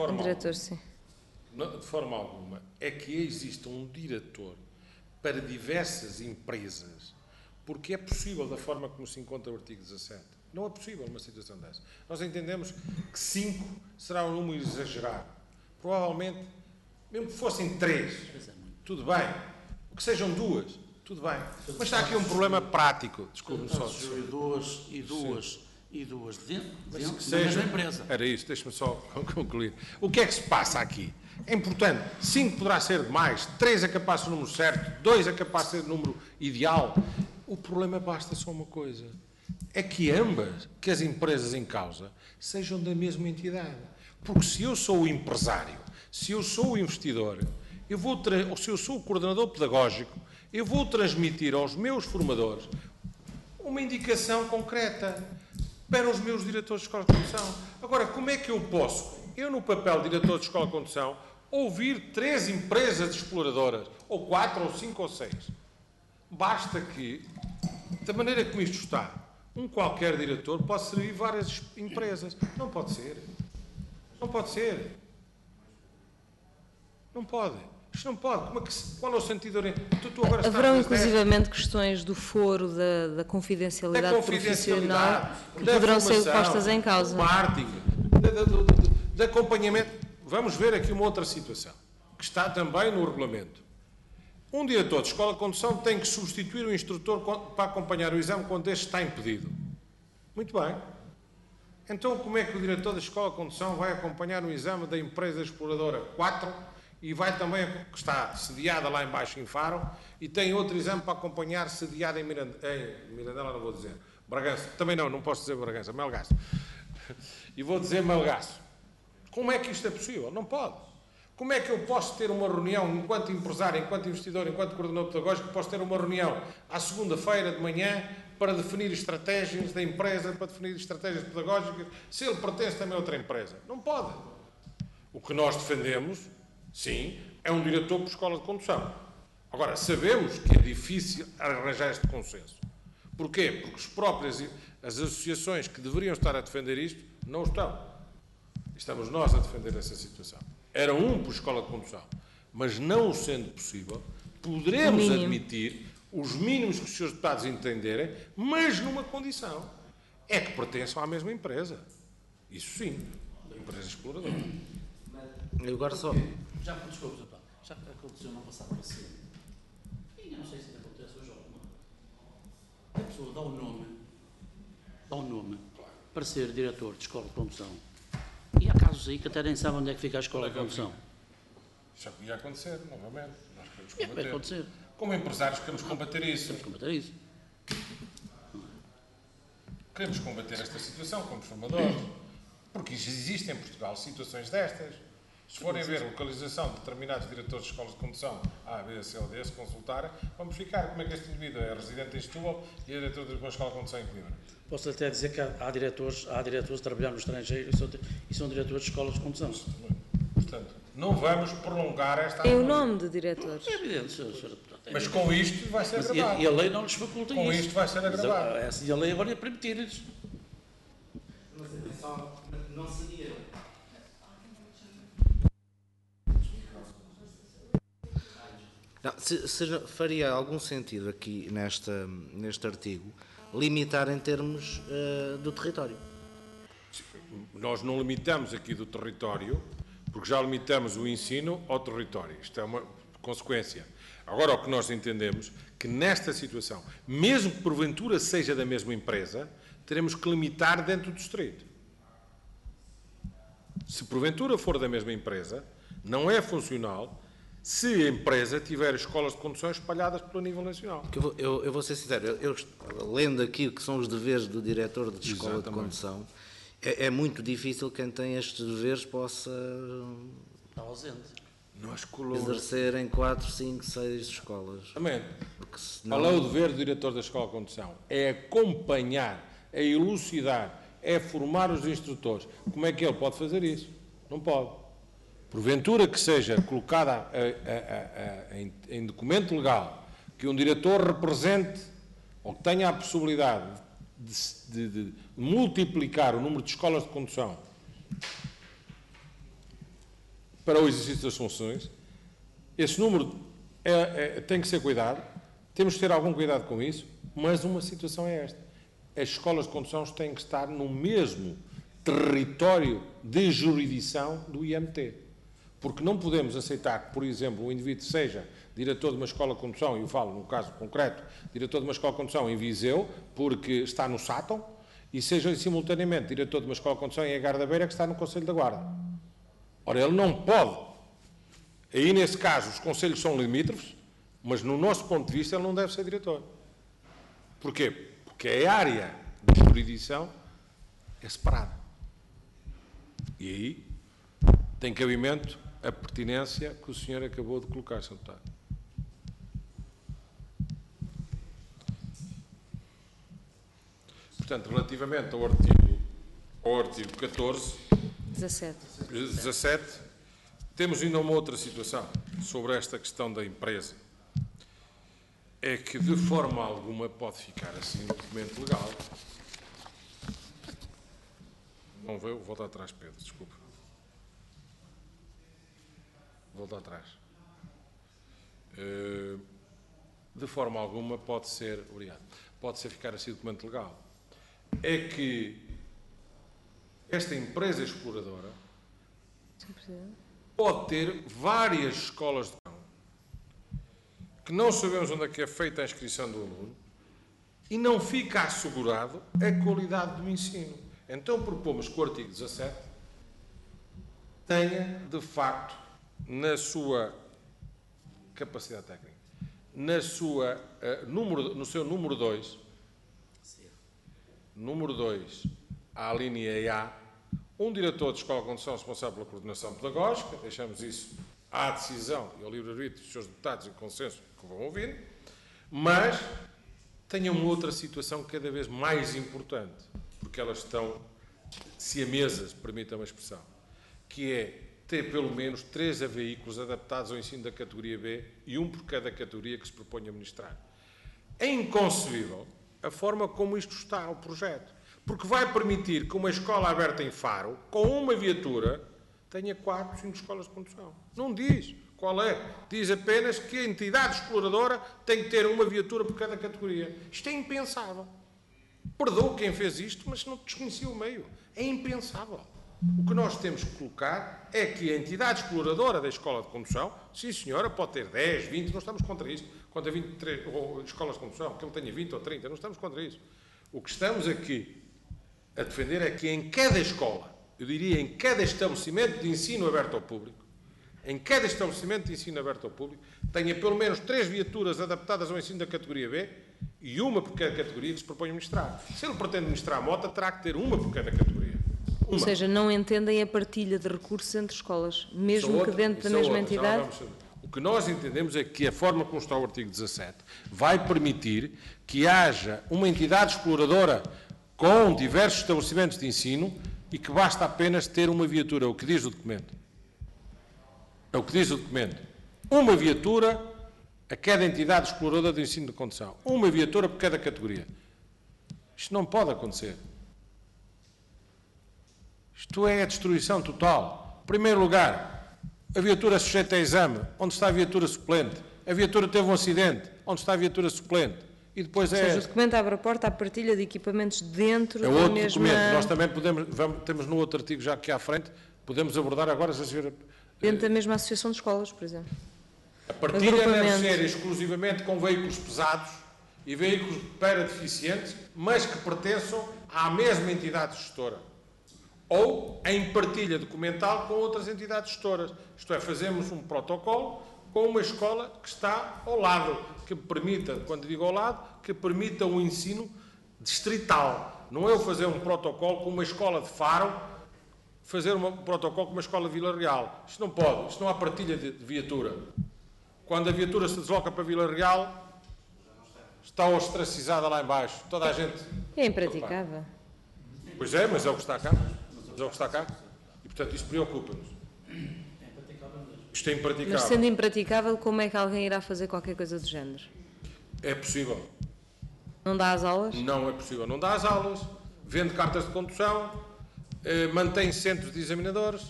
de forma alguma, é que exista um diretor para diversas empresas, porque é possível, da forma como se encontra o artigo 17. Não é possível uma situação dessa. Nós entendemos que 5 será um número exagerado. Provavelmente, mesmo que fossem 3, tudo bem. Que sejam 2, tudo bem. Mas está aqui um problema prático. Desculpe-me só. E duas dentro da Seja, mesma empresa. Era isso, deixe-me só concluir. O que é que se passa aqui? É importante, 5 poderá ser demais, 3 é capaz de ser o número certo, 2 é capaz de ser o número ideal. O problema basta só uma coisa, é que ambas, que as empresas em causa, sejam da mesma entidade. Porque se eu sou o empresário, se eu sou o investidor, ou se eu sou o coordenador pedagógico, eu vou transmitir aos meus formadores uma indicação concreta para os meus diretores de escola de condução. Agora, como é que eu posso, no papel de diretor de escola de condução, ouvir 3 empresas exploradoras, ou 4, ou 5, ou 6? Basta que, da maneira como isto está, qualquer diretor pode servir várias empresas. Não pode ser. Não pode ser. Não pode. Isto não pode. Qual é o sentido? Haverão inclusivamente questões do foro, da confidencialidade profissional que poderão ser postas em causa. Do marketing, de acompanhamento. Vamos ver aqui uma outra situação, que está também no regulamento. Um diretor de escola de condução tem que substituir o instrutor para acompanhar o exame quando este está impedido. Muito bem. Então, como é que o diretor da escola de condução vai acompanhar o exame da empresa exploradora 4 e vai também, que está sediada lá embaixo em Faro, e tem outro exame para acompanhar sediada em Mirandela, não vou dizer, Bragança, também não posso dizer Bragança, Melgaço. E vou dizer Melgaço. Como é que isto é possível? Não pode. Como é que eu posso ter uma reunião, enquanto empresário, enquanto investidor, enquanto coordenador pedagógico, posso ter uma reunião à segunda-feira de manhã para definir estratégias da empresa, para definir estratégias pedagógicas, se ele pertence também a outra empresa? Não pode. O que nós defendemos, sim, é um diretor por escola de condução. Agora, sabemos que é difícil arranjar este consenso. Porquê? Porque as associações que deveriam estar a defender isto, não estão. Estamos nós a defender essa situação. Era por escola de condução. Mas não sendo possível, poderemos admitir os mínimos que os senhores deputados entenderem, mas numa condição, é que pertençam à mesma empresa. Isso sim, empresa exploradora. Eu agora só... Já aconteceu no passado para ser. E não sei se ainda acontece hoje ou não. A pessoa dá um nome para ser diretor de escola de condução. E há casos aí que até nem sabem onde é que fica a escola de condução. Já podia acontecer, novamente. Nós queremos Vai combater. acontecer. Como empresários queremos combater isso. Temos que combater isso. Queremos combater esta situação como formadores. Porque existe em Portugal situações destas. Se forem ver localização de determinados diretores de escolas de condução A, B, C ou D, se consultarem, vamos ficar como é que este indivíduo é residente em Setúbal e é diretor de uma escola de condução em Coimbra. Posso até dizer que há diretores a trabalhar no estrangeiro e são diretores de escolas de condução. Portanto, não vamos prolongar esta... Tem o nome de diretores. É evidente, Sr. Deputado. Mas com isto vai ser agravado. E a lei não lhes faculta isso. Com isto vai ser agravado. É assim, a lei agora é permitir-lhes. Não seria... Não, se faria algum sentido aqui neste artigo limitar em termos do território. Nós não limitamos aqui do território, porque já limitamos o ensino ao território. Isto é uma consequência. Agora, o que nós entendemos, que nesta situação, mesmo que porventura seja da mesma empresa, teremos que limitar dentro do distrito. Se porventura for da mesma empresa, não é funcional se a empresa tiver escolas de condução espalhadas pelo nível nacional. Eu vou ser sincero, eu lendo aqui o que são os deveres do diretor de escola Exatamente. de condução, é muito difícil que quem tem estes deveres possa Está ausente. Nós exercer em 4, 5, 6 escolas. Exatamente. Porque senão... Qual é o dever do diretor da escola de condução? É acompanhar, é elucidar, é formar os instrutores. Como é que ele pode fazer isso? Não pode. Porventura que seja colocada em documento legal que um diretor represente ou que tenha a possibilidade de multiplicar o número de escolas de condução para o exercício das funções, esse número tem que ser cuidado, temos que ter algum cuidado com isso, mas uma situação é esta. As escolas de condução têm que estar no mesmo território de jurisdição do IMT. Porque não podemos aceitar que, por exemplo, um indivíduo seja diretor de uma escola de condução, e eu falo no caso concreto, diretor de uma escola de condução em Viseu, porque está no Sátão, e seja simultaneamente diretor de uma escola de condução em Agar da Beira, que está no Conselho da Guarda. Ora, ele não pode. Aí, nesse caso, os conselhos são limítrofes, mas, no nosso ponto de vista, ele não deve ser diretor. Porquê? Porque a área de jurisdição é separada. E aí tem cabimento a pertinência que o senhor acabou de colocar, Sr. Deputado. Portanto, relativamente ao artigo 14, 17, temos ainda uma outra situação sobre esta questão da empresa. É que, de forma alguma, pode ficar assim no documento legal. Não vou voltar atrás, Pedro, desculpa. Voltar atrás. De forma alguma pode ser, obrigado, pode ser ficar assim o documento legal. É que esta empresa exploradora pode ter várias escolas de condução que não sabemos onde é que é feita a inscrição do aluno e não fica assegurado a qualidade do ensino. Então propomos que o artigo 17 tenha, de facto, na sua capacidade técnica, no seu número 2, à linha A, um diretor de escola de condução responsável pela coordenação pedagógica, deixamos isso à decisão e ao livre-arbítrio dos seus deputados e consenso que vão ouvir, mas tenha uma outra situação cada vez mais importante, porque elas estão siamesas, permita-me a expressão, que é ter pelo menos 3 veículos adaptados ao ensino da categoria B e um por cada categoria que se propõe a ministrar. É inconcebível a forma como isto está ao projeto, porque vai permitir que uma escola aberta em Faro, com uma viatura, tenha 4, 5 escolas de condução. Não diz qual é. Diz apenas que a entidade exploradora tem que ter uma viatura por cada categoria. Isto é impensável. Perdoa quem fez isto, mas não desconhecia o meio. É impensável. O que nós temos que colocar é que a entidade exploradora da escola de condução, sim senhora, pode ter 10, 20, não estamos contra isto, contra 23 escolas de condução, que ele tenha 20 ou 30, não estamos contra isso. O que estamos aqui a defender é que em cada escola, eu diria em cada estabelecimento de ensino aberto ao público, em cada estabelecimento de ensino aberto ao público, tenha pelo menos 3 viaturas adaptadas ao ensino da categoria B e uma por cada categoria que se propõe ministrar. Se ele pretende ministrar a moto, terá que ter uma por cada categoria. Ou seja, não entendem a partilha de recursos entre escolas, mesmo que dentro da mesma entidade? O que nós entendemos é que a forma como está o artigo 17 vai permitir que haja uma entidade exploradora com diversos estabelecimentos de ensino e que basta apenas ter uma viatura. O que diz o documento? É o que diz o documento. Uma viatura a cada entidade exploradora de ensino de condução. Uma viatura por cada categoria. Isto não pode acontecer. Isto é a destruição total. Em primeiro lugar, a viatura sujeita a exame. Onde está a viatura suplente? A viatura teve um acidente. Onde está a viatura suplente? E depois Ou seja, o documento abre a porta à partilha de equipamentos dentro da outro mesma... documento. Nós também temos no outro artigo já aqui à frente, podemos abordar agora... Dentro da mesma associação de escolas, por exemplo. A partilha deve ser exclusivamente com veículos pesados e veículos para deficientes, mas que pertençam à mesma entidade gestora. Ou em partilha documental com outras entidades gestoras. Isto é, fazemos um protocolo com uma escola que está ao lado, que permita, quando digo ao lado, que permita o ensino distrital. Não é eu fazer um protocolo com uma escola de Faro, fazer um protocolo com uma escola de Vila Real. Isto não pode, isto não há partilha de viatura. Quando a viatura se desloca para Vila Real, está ostracizada lá embaixo. Toda a gente... É impraticável. Pois é, mas é o que está cá. Mas é o que está cá. E, portanto, isto preocupa-nos. Isto é impraticável. Mas sendo impraticável, como é que alguém irá fazer qualquer coisa do género? É possível. Não dá as aulas? Não é possível. Não dá as aulas, vende cartas de condução, mantém centros de examinadores,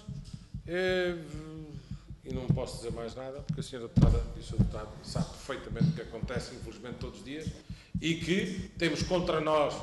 e não posso dizer mais nada, porque a senhora deputada e o senhor deputado sabe perfeitamente o que acontece, infelizmente, todos os dias, e que temos contra nós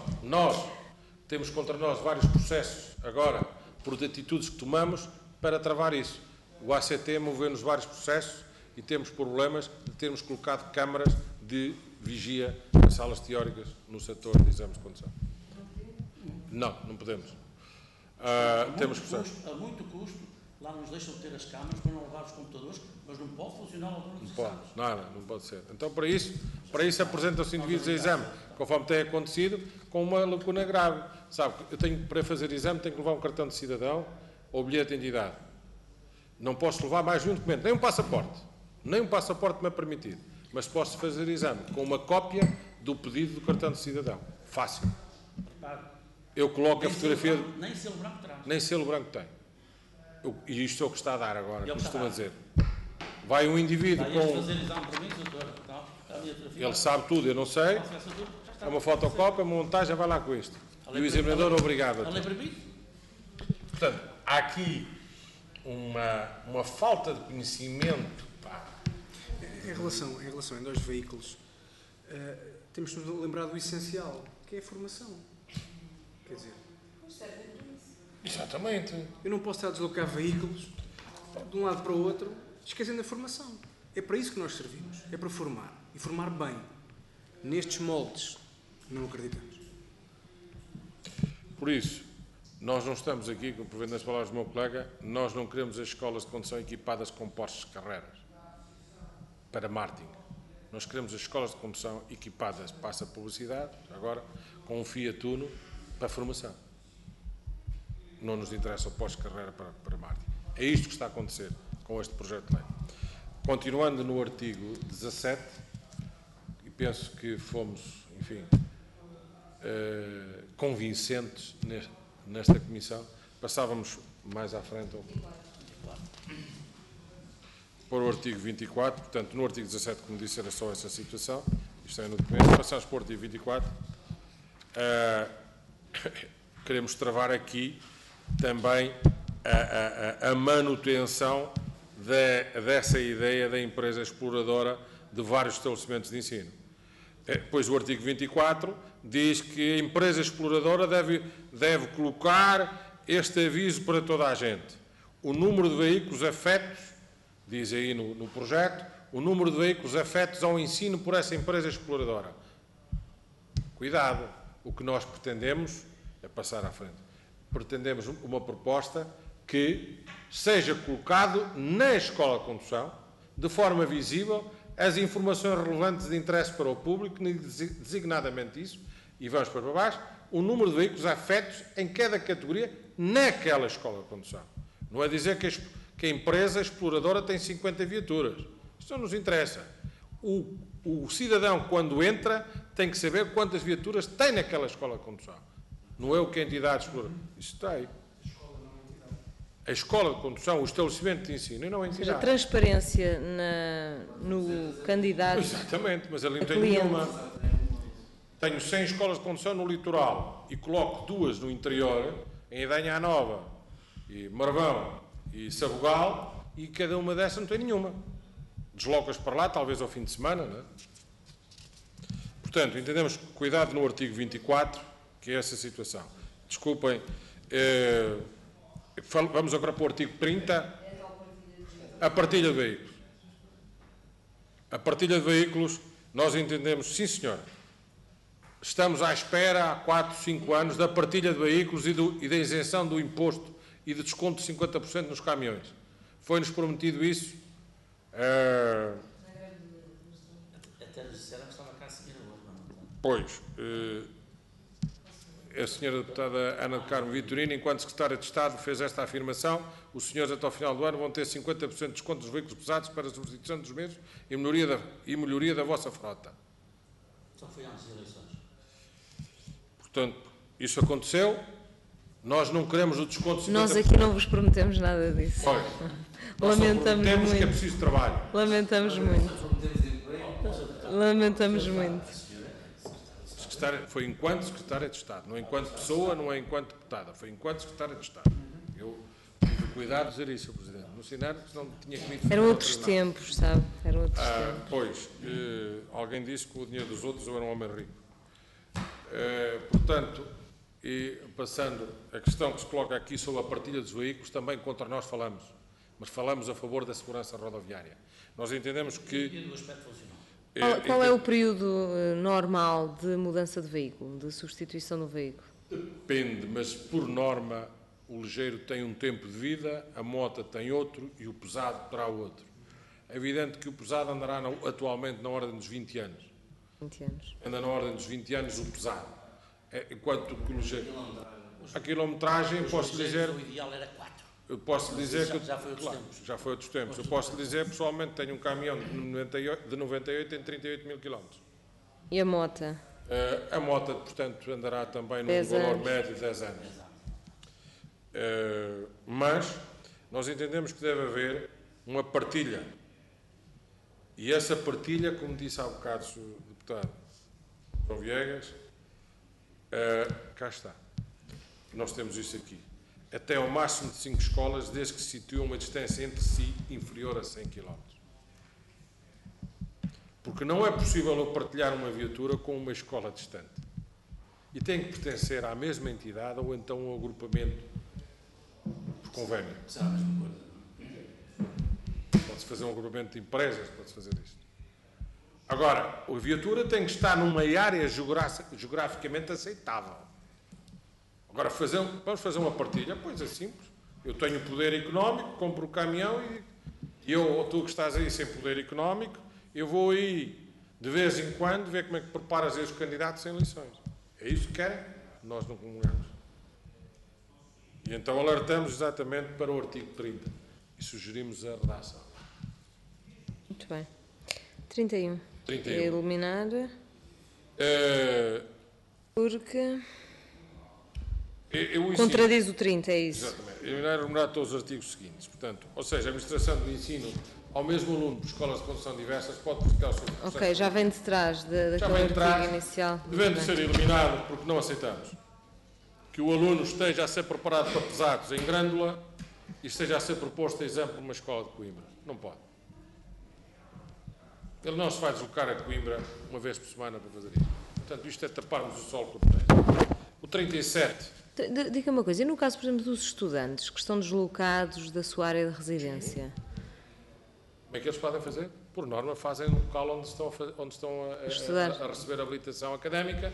vários processos agora, por atitudes que tomamos para travar isso. O ACT moveu-nos vários processos e temos problemas de termos colocado câmaras de vigia nas salas teóricas no setor de exames de condução. Não podemos. Temos processos. A muito custo, lá nos deixam de ter as câmaras para não levar os computadores, mas não pode funcionar a altura dos exames. Não pode ser. Então, para isso apresentam-se indivíduos a exame, conforme tem acontecido, com uma lacuna grave. Sabe, para fazer exame, tenho que levar um cartão de cidadão ou bilhete de identidade. Não posso levar mais de um documento, nem um passaporte. Nem um passaporte me é permitido. Mas posso fazer exame com uma cópia do pedido do cartão de cidadão. Fácil. Eu coloco a fotografia... Nem selo branco traz. Nem selo branco tem. E isto é o que está a dar agora, costumo dizer. Vai um indivíduo com... fazer exame para mim, doutor? Ele sabe tudo, eu não sei. É uma fotocópia, uma montagem, vai lá com isto. E o examinador obrigado. A lei permite? Portanto, há aqui uma falta de conhecimento. Em relação ainda aos veículos, temos de nos lembrar do essencial, que é a formação. Quer dizer... Exatamente. Eu não posso estar a deslocar veículos de um lado para o outro, esquecendo a formação. É para isso que nós servimos. É para formar. E formar bem. Nestes moldes, não acreditamos. Por isso, nós não estamos aqui, provendo as palavras do meu colega, nós não queremos as escolas de condução equipadas com Porsche Carreras para marketing. Nós queremos as escolas de condução equipadas, passa a publicidade, agora, com um Fiat Uno para formação. Não nos interessa o Porsche Carrera para marketing. É isto que está a acontecer com este projeto de lei. Continuando no artigo 17, e penso que fomos, enfim, convincentes nesta comissão, passávamos mais à frente para o artigo 24, portanto, no artigo 17, como disse, era só essa situação, isto é no documento, passamos para o artigo 24, queremos travar aqui também a manutenção dessa ideia da empresa exploradora de vários estabelecimentos de ensino. Depois o artigo 24 diz que a empresa exploradora deve colocar este aviso para toda a gente. O número de veículos afetos, diz aí no projeto, o número de veículos afetos ao ensino por essa empresa exploradora. Cuidado, o que nós pretendemos é passar à frente. Pretendemos uma proposta que seja colocado na escola de condução, de forma visível, as informações relevantes de interesse para o público, designadamente isso, e vamos para baixo, o número de veículos afetos em cada categoria naquela escola de condução. Não é dizer que a empresa exploradora tem 50 viaturas. Isso não nos interessa. O cidadão, quando entra, tem que saber quantas viaturas tem naquela escola de condução. Não é o que a entidade exploradora. Isso está aí. A escola de condução, o estabelecimento de ensino, e não a Ou entidade. seja, a transparência no candidato. Exatamente, mas ali não tem cliente. nenhuma. Tenho 100 escolas de condução no litoral e coloco 2 no interior, em Idanha Nova, e Marvão e Sabugal, e cada uma dessas não tem nenhuma. Deslocas para lá, talvez ao fim de semana, não é? Portanto, entendemos cuidado no artigo 24, que é essa situação. Desculpem, vamos agora para o artigo 30, a partilha de veículos. A partilha de veículos, nós entendemos, sim senhor, estamos à espera há 4, 5 anos da partilha de veículos e da isenção do imposto e de desconto de 50% nos caminhões. Foi-nos prometido isso. Até nos disseram que estava cá a seguir hoje, não? Pois, a senhora deputada Ana de Carmo Vitorino, enquanto secretária de Estado, fez esta afirmação: os senhores até ao final do ano vão ter 50% de desconto dos veículos pesados para a substituição dos mesmos e melhoria da vossa frota. Só foi antes das eleições. Portanto, isso aconteceu. Nós não queremos o desconto de 50%. Nós aqui não vos prometemos nada disso. Pois. Lamentamos Temos que é muito. preciso trabalho. Lamentamos muito. Lamentamos muito. Foi enquanto secretária de Estado, não enquanto pessoa, não é enquanto deputada, foi enquanto secretária de Estado. Eu tive cuidado de dizer isso, Sr. Presidente. No cenário, senão tinha comigo. Eram outros tempos, sabe? Eram outros tempos. Pois, alguém disse que com o dinheiro dos outros eu era um homem rico. Portanto, e passando a questão que se coloca aqui sobre a partilha dos veículos, também contra nós falamos, mas falamos a favor da segurança rodoviária. Nós entendemos que... E do aspecto funcional. Qual é o período normal de mudança de veículo, de substituição do veículo? Depende, mas por norma o ligeiro tem um tempo de vida, a moto tem outro e o pesado terá outro. É evidente que o pesado andará atualmente na ordem dos 20 anos. 20 anos. Anda na ordem dos 20 anos o pesado. Enquanto que o ligeiro... A quilometragem, posso dizer... O ideal era 4. Eu posso dizer que... Já foi outros tempos. Já foi outros tempos. Eu posso dizer, pessoalmente, tenho um caminhão de 98 em 38 mil quilómetros. E a moto? A moto, portanto, andará também num 10 valor anos. médio de 10 anos. Mas nós entendemos que deve haver uma partilha. E essa partilha, como disse há bocado o deputado João Viegas, cá está. Nós temos isso aqui. Até ao máximo de 5 escolas, desde que se situem uma distância entre si inferior a 100 km. Porque não é possível eu partilhar uma viatura com uma escola distante. E tem que pertencer à mesma entidade ou então ao agrupamento por convênio. Será a mesma coisa. Pode-se fazer um agrupamento de empresas, pode-se fazer isto. Agora, a viatura tem que estar numa área geograficamente aceitável. Agora, vamos fazer uma partilha? Pois é simples. Eu tenho poder económico, compro o caminhão e tu que estás aí sem poder económico, eu vou aí de vez em quando ver como é que preparas os candidatos em eleições. É isso que querem? Nós não comungamos. E então alertamos exatamente para o artigo 30 e sugerimos a redação. Muito bem. 31. 31. É eliminar porque contradiz o 30, é isso? Exatamente. Eliminar todos os artigos seguintes. Portanto, ou seja, a administração do ensino ao mesmo aluno por escolas de condução diversas pode praticar o seu processo. Ok, já vem de trás daquele artigo inicial. Devendo ser eliminado porque não aceitamos que o aluno esteja a ser preparado para pesados em Grândola isto esteja a ser proposto a exemplo numa escola de Coimbra. Não pode. Ele não se vai deslocar a Coimbra uma vez por semana para fazer isto. Portanto, isto é taparmos o sol com o pedra. O 37. Diga uma coisa, e no caso, por exemplo, dos estudantes que estão deslocados da sua área de residência? Como é que eles podem fazer? Por norma, fazem no local onde estão a receber habilitação académica.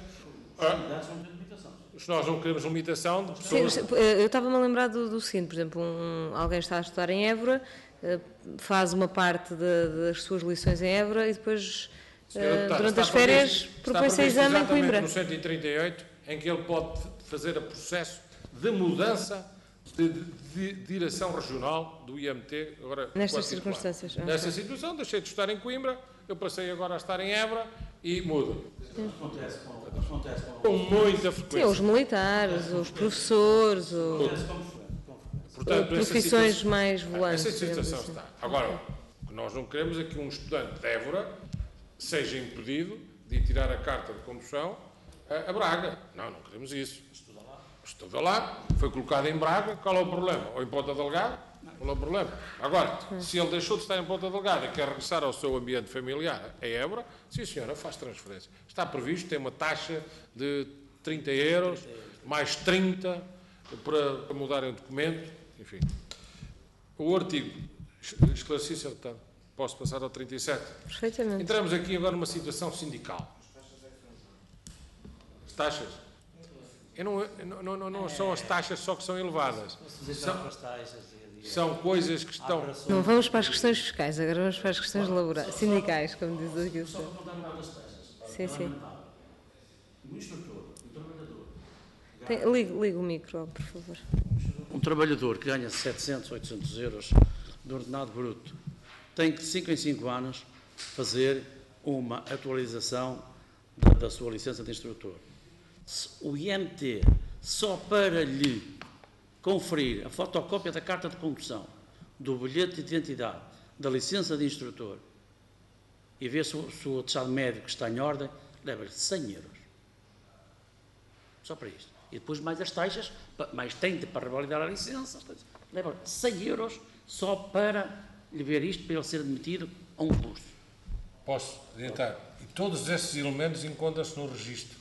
Nós não queremos limitação de pessoas... Sim, eu estava-me a lembrar do seguinte, por exemplo, alguém está a estudar em Évora, faz uma parte das suas lições em Évora e depois, durante as férias, propõe-se a exame em Coimbra. No 138, em que ele pode fazer o processo de mudança de direção regional do IMT. Agora, nestas circunstâncias. Nesta situação, deixei de estar em Coimbra, eu passei agora a estar em Évora e mudo. Acontece Com muita frequência. Sim, os militares, os professores, Portanto, profissões mais volantes. Essa situação está. Agora, o que nós não queremos é que um estudante de Évora seja impedido de tirar a carta de condução a Braga. Não queremos isso. Estuda lá, foi colocado em Braga, qual é o problema? Ou em Ponta Delgada, qual é o problema? Agora, se ele deixou de estar em Ponta Delgada e quer regressar ao seu ambiente familiar a Évora, sim senhora, faz transferência. Está previsto, tem uma taxa de 30 euros, mais 30 para mudarem o documento, enfim. O artigo, esclareci, Sr. Deputado, posso passar ao 37? Perfeitamente. Entramos aqui agora numa situação sindical. As taxas? Não são as taxas só que são elevadas. São coisas que estão... Não vamos para as questões fiscais, agora vamos para as questões laborais, sindicais, como diz aqui o senhor. Sim, sim. Um instrutor, um trabalhador... Ligue o micro, por favor. Um trabalhador que ganha 700, 800 euros de ordenado bruto tem que, de 5 em 5 anos, fazer uma atualização da sua licença de instrutor. O IMT, só para lhe conferir a fotocópia da carta de condução, do bilhete de identidade, da licença de instrutor e ver se o atestado médico está em ordem, leva-lhe 100 euros. Só para isto. E depois mais as taxas, mais 30 para revalidar a licença, leva-lhe 100 euros só para lhe ver isto, para ele ser admitido a um curso. Posso adiantar? E todos esses elementos encontram-se no registro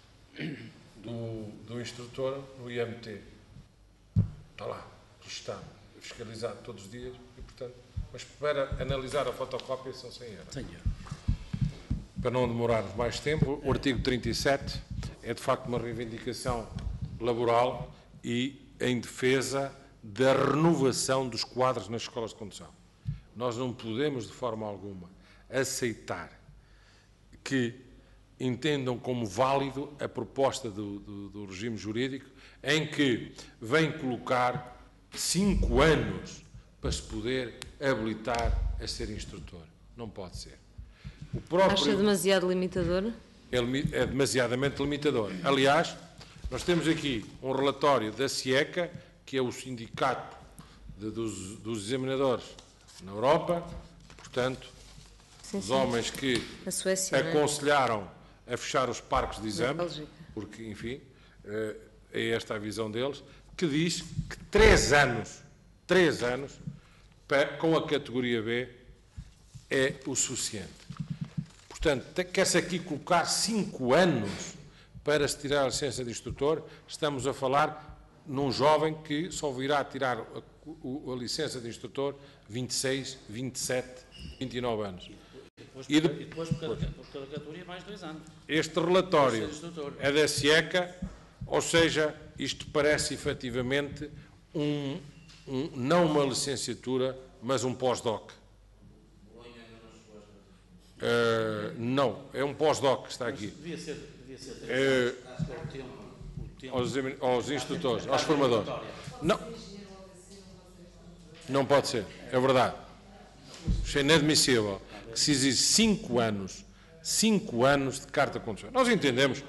do instrutor no IMT. Está lá, registado, fiscalizado todos os dias, e, portanto, mas para analisar a fotocópia são 100 euros. 100 euros. Para não demorarmos mais tempo, o artigo 37 é de facto uma reivindicação laboral e em defesa da renovação dos quadros nas escolas de condução. Nós não podemos, de forma alguma, aceitar que entendam como válido a proposta do regime jurídico em que vem colocar 5 anos para se poder habilitar a ser instrutor. Não pode ser. Acha demasiado limitador? É demasiadamente limitador. Aliás, nós temos aqui um relatório da SIECA, que é o sindicato dos examinadores na Europa, portanto, os homens que aconselharam a fechar os parques de exame, porque, enfim, é esta a visão deles, que diz que 3 anos, com a categoria B, é o suficiente. Portanto, quer-se aqui colocar 5 anos para se tirar a licença de instrutor. Estamos a falar num jovem que só virá tirar a licença de instrutor 26, 27, 29 anos. E depois por cada categoria, mais 2 anos. Este relatório é da SIECA, ou seja, isto parece efetivamente não uma licenciatura, mas um pós-doc. Não, é um pós-doc que está aqui. Devia ser aos instrutores, aos formadores. Não pode ser, é verdade. É inadmissível que se exige 5 anos de carta de condução. Nós entendemos.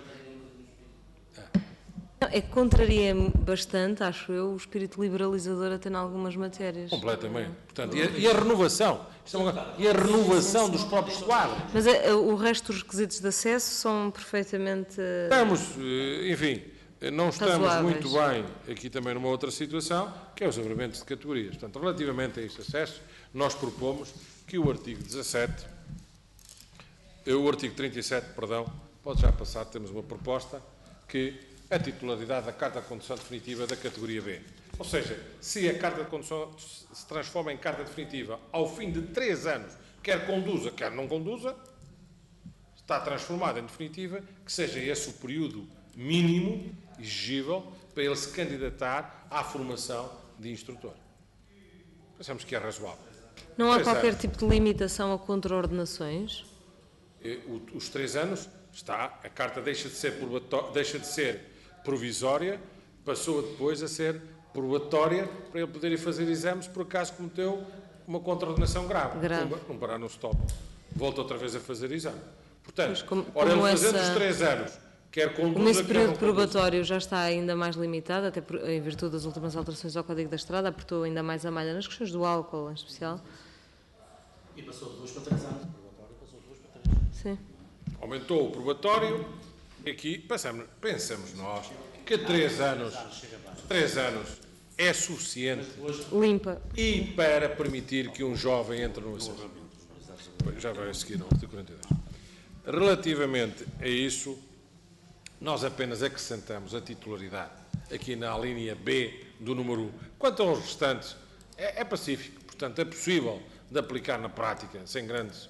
É que contraria bastante, acho eu, o espírito liberalizador até em algumas matérias. Completamente. Portanto, e a renovação? E a renovação dos próprios quadros? Mas o resto dos requisitos de acesso são perfeitamente... Estamos, enfim, não estamos razoáveis. muito bem aqui também numa outra situação, que é os abramentos de categorias. Portanto, relativamente a este acesso, nós propomos que o artigo 17, o artigo 37, perdão, pode já passar, temos uma proposta, que a titularidade da carta de condução definitiva da categoria B. Ou seja, se a carta de condução se transforma em carta definitiva ao fim de 3 anos, quer conduza, quer não conduza, está transformada em definitiva, que seja esse o período mínimo exigível para ele se candidatar à formação de instrutor. Pensamos que é razoável. Não há 3 qualquer anos. tipo de limitação a contraordenações? Os 3 anos, a carta deixa de ser provisória, passou depois a ser probatória para ele poder ir fazer exames por acaso cometeu uma contraordenação grave. Não parar no stop. Volta outra vez a fazer exame. Portanto, ele fazendo os 3 anos, quer conduza, Como esse quer período não conduza. probatório já está ainda mais limitado, até em virtude das últimas alterações ao Código da Estrada, apertou ainda mais a malha nas questões do álcool, em especial. E passou de 2 para 3 anos. O probatório passou de 2 para 3 anos. Sim. Aumentou o probatório, e aqui pensamos nós que 3 anos é suficiente Limpa. e para permitir que um jovem entre no acesso. Já vai a seguir no artigo 42. Relativamente a isso, nós apenas acrescentamos a titularidade aqui na linha B do número 1. Quanto aos restantes, é pacífico, portanto é possível de aplicar na prática, sem grandes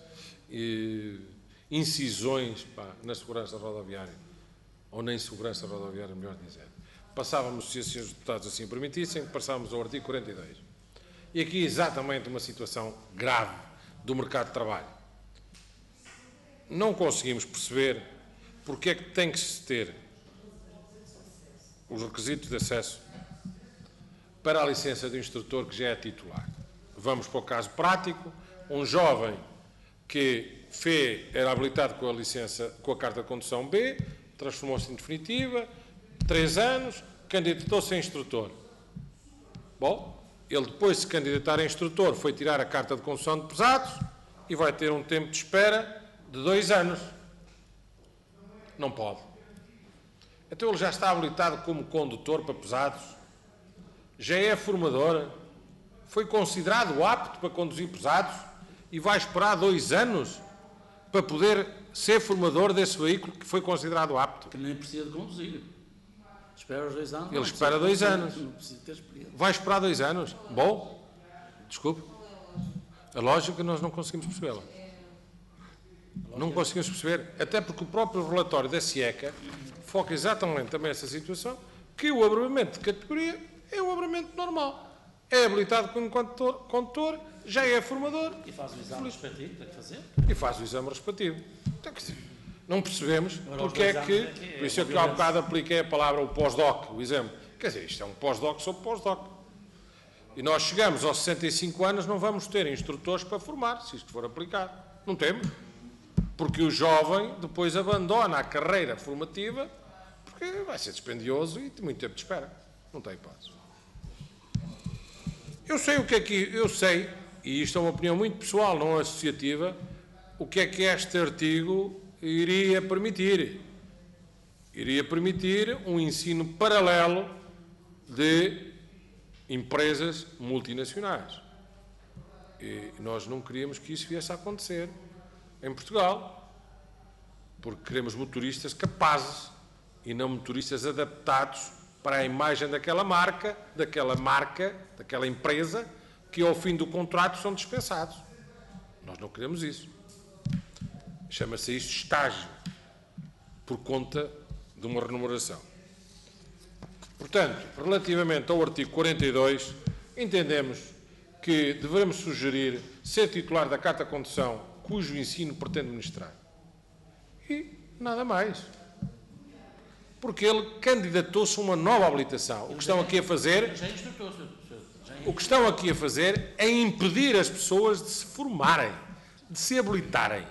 incisões na segurança rodoviária, ou na insegurança rodoviária, melhor dizer. Passávamos, se os senhores deputados assim permitissem, passávamos ao artigo 42. E aqui exatamente uma situação grave do mercado de trabalho. Não conseguimos perceber porque é que tem que se ter os requisitos de acesso para a licença do instrutor que já é titular. Vamos para o caso prático, um jovem que era habilitado com a licença, com a carta de condução B, transformou-se em definitiva, 3 anos, candidatou-se a instrutor. Bom, ele depois de se candidatar a instrutor foi tirar a carta de condução de pesados e vai ter um tempo de espera de 2 anos. Não pode. Então ele já está habilitado como condutor para pesados, já é formador, foi considerado apto para conduzir pesados e vai esperar 2 anos para poder ser formador desse veículo que foi considerado apto. Que nem precisa de conduzir. Espera os 2 anos. Ele espera 2 anos. Não precisa ter experiência. Vai esperar 2 anos. Bom, desculpe. A lógica nós não conseguimos percebê-la. Não conseguimos perceber, até porque o próprio relatório da SIECA foca exatamente também essa situação, que o abramento de categoria é o abramento normal. É habilitado como condutor, já é formador. E faz o exame respectivo, tem que fazer. E faz o exame respectivo. Então, quer dizer, não percebemos porque é exames que, é que é por isso é uma que há violência. bocado apliquei a palavra o pós-doc, o exame. Quer dizer, isto é um pós-doc sobre pós-doc. E nós chegamos aos 65 anos, não vamos ter instrutores para formar, se isto for aplicado. Não temos. Porque o jovem depois abandona a carreira formativa porque vai ser dispendioso e tem muito tempo de espera. Não tem hipótese. Eu sei o que é que... Eu sei, e isto é uma opinião muito pessoal, não associativa, o que é que este artigo iria permitir. Iria permitir um ensino paralelo de empresas multinacionais. E nós não queríamos que isso viesse a acontecer em Portugal, porque queremos motoristas capazes e não motoristas adaptados para a imagem daquela empresa, que ao fim do contrato são dispensados. Nós não queremos isso. Chama-se isto estágio, por conta de uma remuneração. Portanto, relativamente ao artigo 42, entendemos que devemos sugerir ser titular da carta de condução cujo ensino pretende ministrar. E nada mais. Porque ele candidatou-se a uma nova habilitação. O que estão aqui a fazer... Já é instrutor, senhor. O que estão aqui a fazer é impedir as pessoas de se formarem, de se habilitarem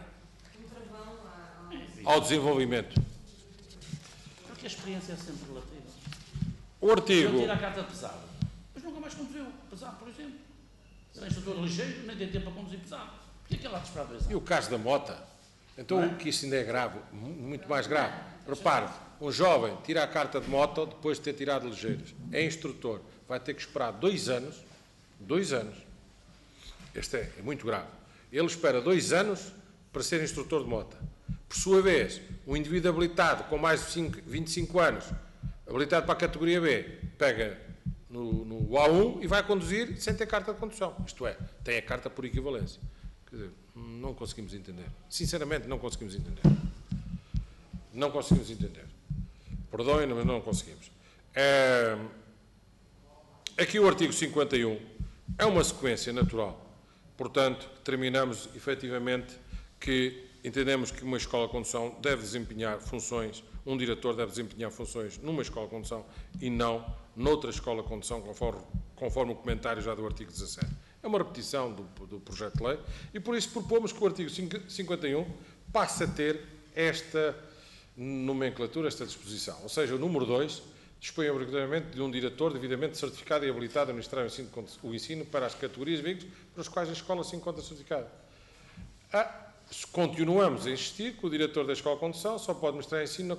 ao desenvolvimento. Porque a experiência é sempre relativa. O artigo... Ele tira a carta de pesado, mas nunca mais conduziu pesado, por exemplo. Era instrutor ligeiro, nem tem tempo para conduzir pesado. Porquê que ele há de esperar 2 anos? E o caso da mota? Então, que isso ainda é grave, muito mais grave. Repare, um jovem tira a carta de moto depois de ter tirado ligeiras, é instrutor, vai ter que esperar 2 anos, 2 anos, este é muito grave, ele espera 2 anos para ser instrutor de moto. Por sua vez, um indivíduo habilitado com mais de 25 anos, habilitado para a categoria B, pega no A1 e vai conduzir sem ter carta de condução. Isto é, tem a carta por equivalência. Quer dizer, não conseguimos entender. Sinceramente, não conseguimos entender. Não conseguimos entender. Perdoem-nos, mas não conseguimos. Aqui o artigo 51 é uma sequência natural. Portanto, terminamos efetivamente que entendemos que uma escola de condução deve desempenhar funções, um diretor deve desempenhar funções numa escola de condução e não noutra escola de condução, conforme o comentário já do artigo 17. É uma repetição do projeto de lei e por isso propomos que o artigo 51 passe a ter esta nomenclatura, esta disposição. Ou seja, o número 2 dispõe obrigatoriamente de um diretor devidamente certificado e habilitado a administrar o ensino para as categorias de veículos para os quais a escola se encontra certificada. Continuamos a insistir que o diretor da escola de condução só pode administrar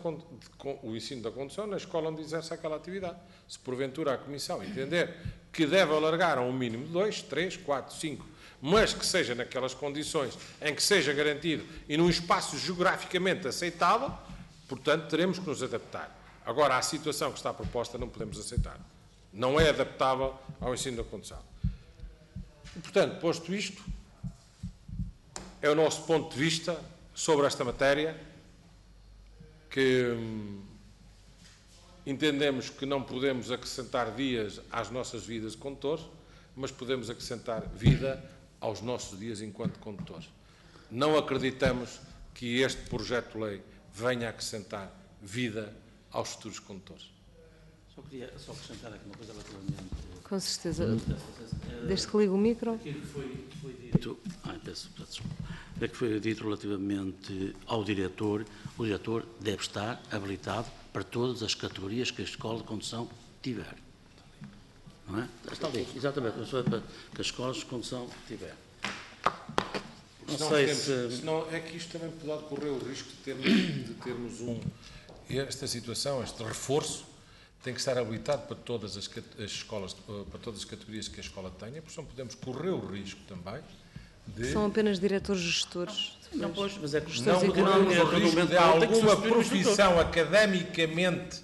o ensino da condução na escola onde exerce aquela atividade. Se porventura a Comissão entender que deve alargar a um mínimo de 2, 3, 4, 5, mas que seja naquelas condições em que seja garantido e num espaço geograficamente aceitável, portanto, teremos que nos adaptar. Agora, a situação que está proposta não podemos aceitar. Não é adaptável ao ensino da condução. E, portanto, posto isto, é o nosso ponto de vista sobre esta matéria, que entendemos que não podemos acrescentar dias às nossas vidas de condutores, mas podemos acrescentar vida aos nossos dias enquanto condutores. Não acreditamos que este projeto de lei venha a acrescentar vida aos futuros condutores. Só queria acrescentar aqui uma coisa relativamente... Com certeza. Desde que liga o micro. Aquilo que foi dito... peço desculpa. É que foi dito relativamente ao diretor. O diretor deve estar habilitado para todas as categorias que a escola de condução tiver. Não é? Está ali, exatamente. Que as escolas de condução tiver. Não sei se... Senão é que isto também pode correr o risco de termos esta situação, este reforço, tem que estar habilitado para todas as escolas, para todas as categorias que a escola tenha, porque senão podemos correr o risco também de... São apenas diretores gestores. Não, pois, mas é que não corremos o risco de alguma profissão academicamente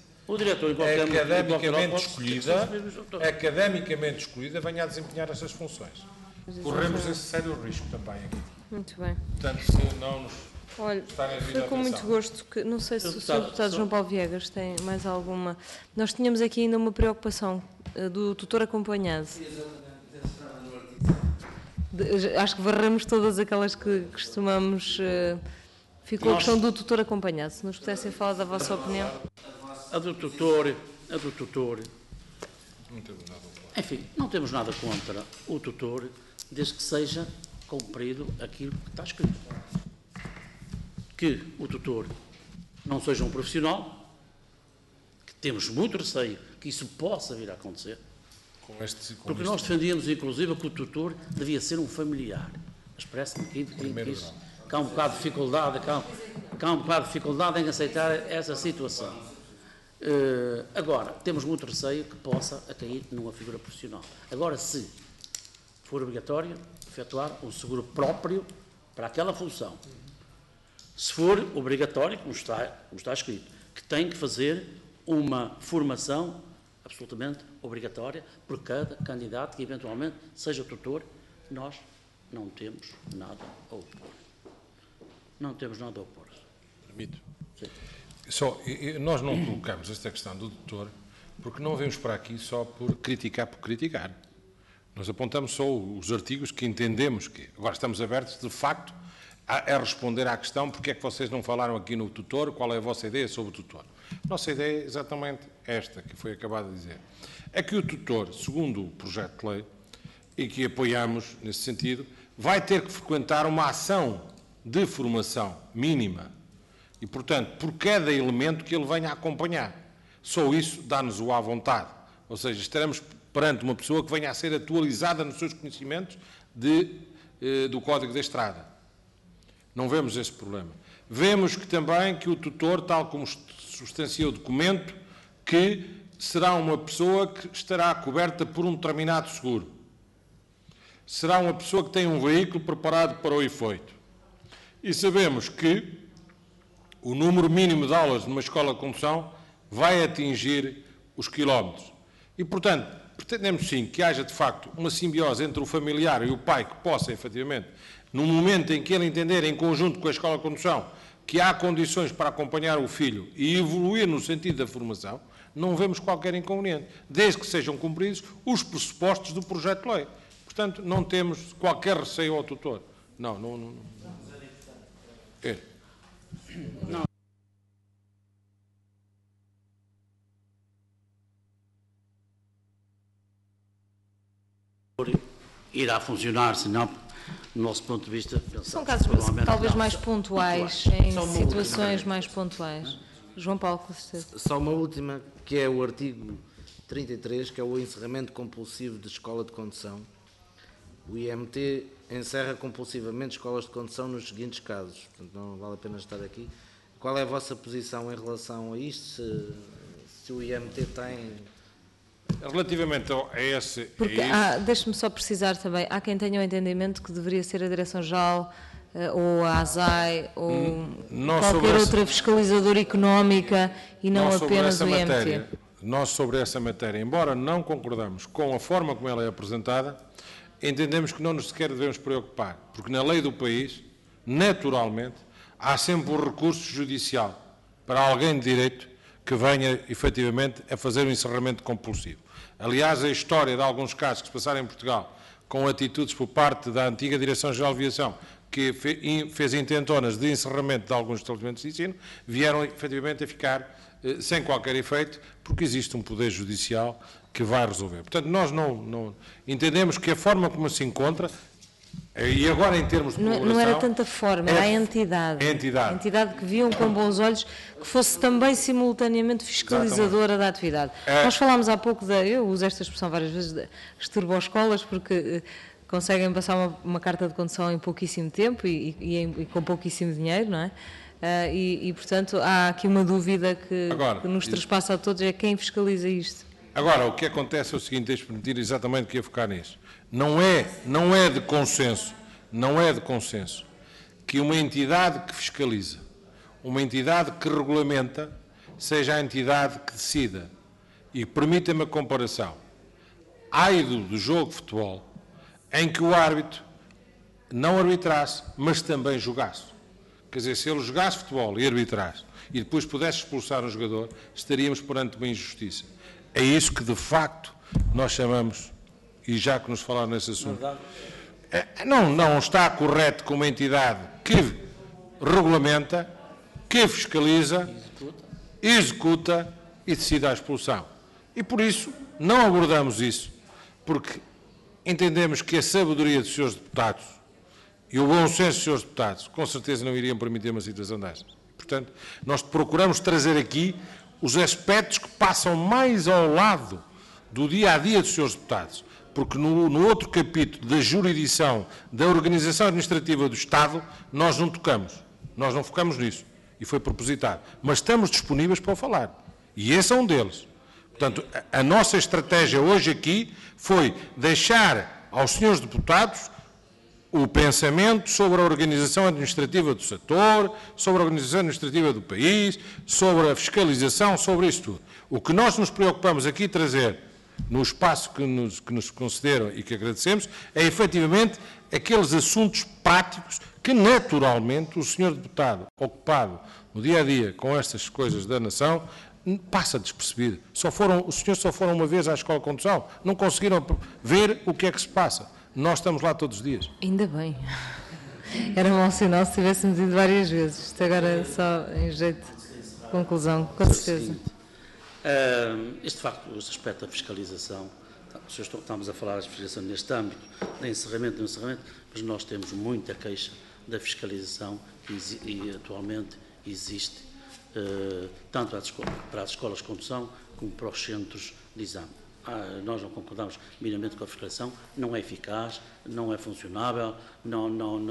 escolhida venha a desempenhar essas funções. Corremos esse sério risco também aqui. Muito bem. Portanto, se não nos Olha, estarem a vir foi a com atenção. muito gosto que, não sei se o Sr. Deputado João Paulo Viegas tem mais alguma. Nós tínhamos aqui ainda uma preocupação do tutor acompanhado. Acho que varramos todas aquelas que costumamos. Ficou a questão do tutor acompanhado. Se nos pudessem falar da vossa opinião. A do tutor. Enfim, não temos nada contra o tutor, desde que seja cumprido aquilo que está escrito. Que o tutor não seja um profissional, que temos muito receio que isso possa vir a acontecer, porque nós defendíamos, inclusive, que o tutor devia ser um familiar. Mas parece-me que há um bocado de dificuldade, em aceitar essa situação. Agora, temos muito receio que possa cair numa figura profissional. Agora, se for obrigatório efetuar um seguro próprio para aquela função, se for obrigatório, como está escrito, que tem que fazer uma formação absolutamente obrigatória por cada candidato que eventualmente seja tutor, nós não temos nada a opor. Não temos nada a opor. Permito. Nós não colocamos esta questão do tutor porque não vemos para aqui só por criticar. Nós apontamos só os artigos que entendemos que... Agora estamos abertos, de facto, a responder à questão porque é que vocês não falaram aqui no tutor, qual é a vossa ideia sobre o tutor. Nossa ideia é exatamente esta, que foi acabado de dizer. É que o tutor, segundo o projeto de lei, e que apoiamos nesse sentido, vai ter que frequentar uma ação de formação mínima e, portanto, por cada elemento que ele venha a acompanhar. Só isso dá-nos o à vontade. Ou seja, estaremos perante uma pessoa que venha a ser atualizada nos seus conhecimentos do Código da Estrada. Não vemos esse problema. Vemos que também que o tutor, tal como substancia o documento que será uma pessoa que estará coberta por um determinado seguro. Será uma pessoa que tem um veículo preparado para o efeito. E sabemos que o número mínimo de aulas numa escola de condução vai atingir os quilómetros. E, portanto, pretendemos sim que haja, de facto, uma simbiose entre o familiar e o pai que possa, efetivamente, no momento em que ele entender, em conjunto com a escola de condução, que há condições para acompanhar o filho e evoluir no sentido da formação, não vemos qualquer inconveniente, desde que sejam cumpridos os pressupostos do projeto de lei. Portanto, não temos qualquer receio ao tutor. Não. É. Não. Irá funcionar, senão, do nosso ponto de vista... São casos talvez mais pontuais, em situações mais pontuais. João Paulo, com certeza. Só uma última, que é o artigo 33, que é o encerramento compulsivo de escola de condução. O IMT encerra compulsivamente escolas de condução nos seguintes casos. Portanto, não vale a pena estar aqui. Qual é a vossa posição em relação a isto? Se o IMT tem... Relativamente a esse... Porque deixe-me só precisar também, há quem tenha o entendimento que deveria ser a Direção-Geral ou a ASAI ou qualquer outra fiscalizadora económica e não apenas o IMT. Nós sobre essa matéria, embora não concordamos com a forma como ela é apresentada, entendemos que não nos sequer devemos preocupar, porque na lei do país, naturalmente, há sempre o recurso judicial para alguém de direito que venha, efetivamente, a fazer um encerramento compulsivo. Aliás, a história de alguns casos que se passaram em Portugal, com atitudes por parte da antiga Direção-Geral de Aviação, que fez intentonas de encerramento de alguns estabelecimentos de ensino, vieram, efetivamente, a ficar sem qualquer efeito, porque existe um poder judicial que vai resolver. Portanto, nós não entendemos que a forma como se encontra, e agora em termos de colaboração... Não era tanta forma, era a entidade. A entidade Que viam com bons olhos, que fosse também simultaneamente fiscalizadora da atividade. Nós falámos há pouco, eu uso esta expressão várias vezes, das turboescolas, porque conseguem passar uma carta de condução em pouquíssimo tempo e com pouquíssimo dinheiro, não é? Portanto, há aqui uma dúvida que nos traspassa a todos, é quem fiscaliza isto. Agora, o que acontece é o seguinte, deixe-me permitir exatamente que ia focar nisso. Não é de consenso que uma entidade que fiscaliza, uma entidade que regulamenta, seja a entidade que decida. E permita-me a comparação. Há ídolo do jogo de futebol em que o árbitro não arbitrasse, mas também jogasse. Quer dizer, se ele jogasse futebol e arbitrasse e depois pudesse expulsar um jogador, estaríamos perante uma injustiça. É isso que, de facto, nós chamamos, e já que nos falaram nesse assunto, não está correto que uma entidade que regulamenta, que fiscaliza, executa e decida a expulsão. E por isso não abordamos isso, porque entendemos que a sabedoria dos senhores deputados e o bom senso dos senhores deputados com certeza não iriam permitir uma situação dessas. Portanto, nós procuramos trazer aqui os aspectos que passam mais ao lado do dia-a-dia dos senhores deputados, porque no outro capítulo da jurisdição, da organização administrativa do Estado, nós não tocamos, nós não focamos nisso, e foi propositado, mas estamos disponíveis para o falar, e esse é um deles. Portanto, a nossa estratégia hoje aqui foi deixar aos senhores deputados o pensamento sobre a organização administrativa do setor, sobre a organização administrativa do país, sobre a fiscalização, sobre isso tudo. O que nós nos preocupamos aqui trazer, no espaço que nos concederam e que agradecemos, é efetivamente aqueles assuntos práticos que naturalmente o senhor deputado ocupado no dia-a-dia com estas coisas da nação passa despercebido. Os senhores só foram uma vez à escola de condução, não conseguiram ver o que é que se passa. Nós estamos lá todos os dias. Ainda bem. Era mau sinal se tivéssemos ido várias vezes. Isto agora é só em jeito de conclusão, com certeza. Este facto, este aspecto da fiscalização, estamos a falar da fiscalização neste âmbito, de encerramento, mas nós temos muita queixa da fiscalização que atualmente existe, tanto para as escolas de condução como para os centros de exame. Nós não concordamos minimamente com a fiscalização, não é eficaz, não é funcionável,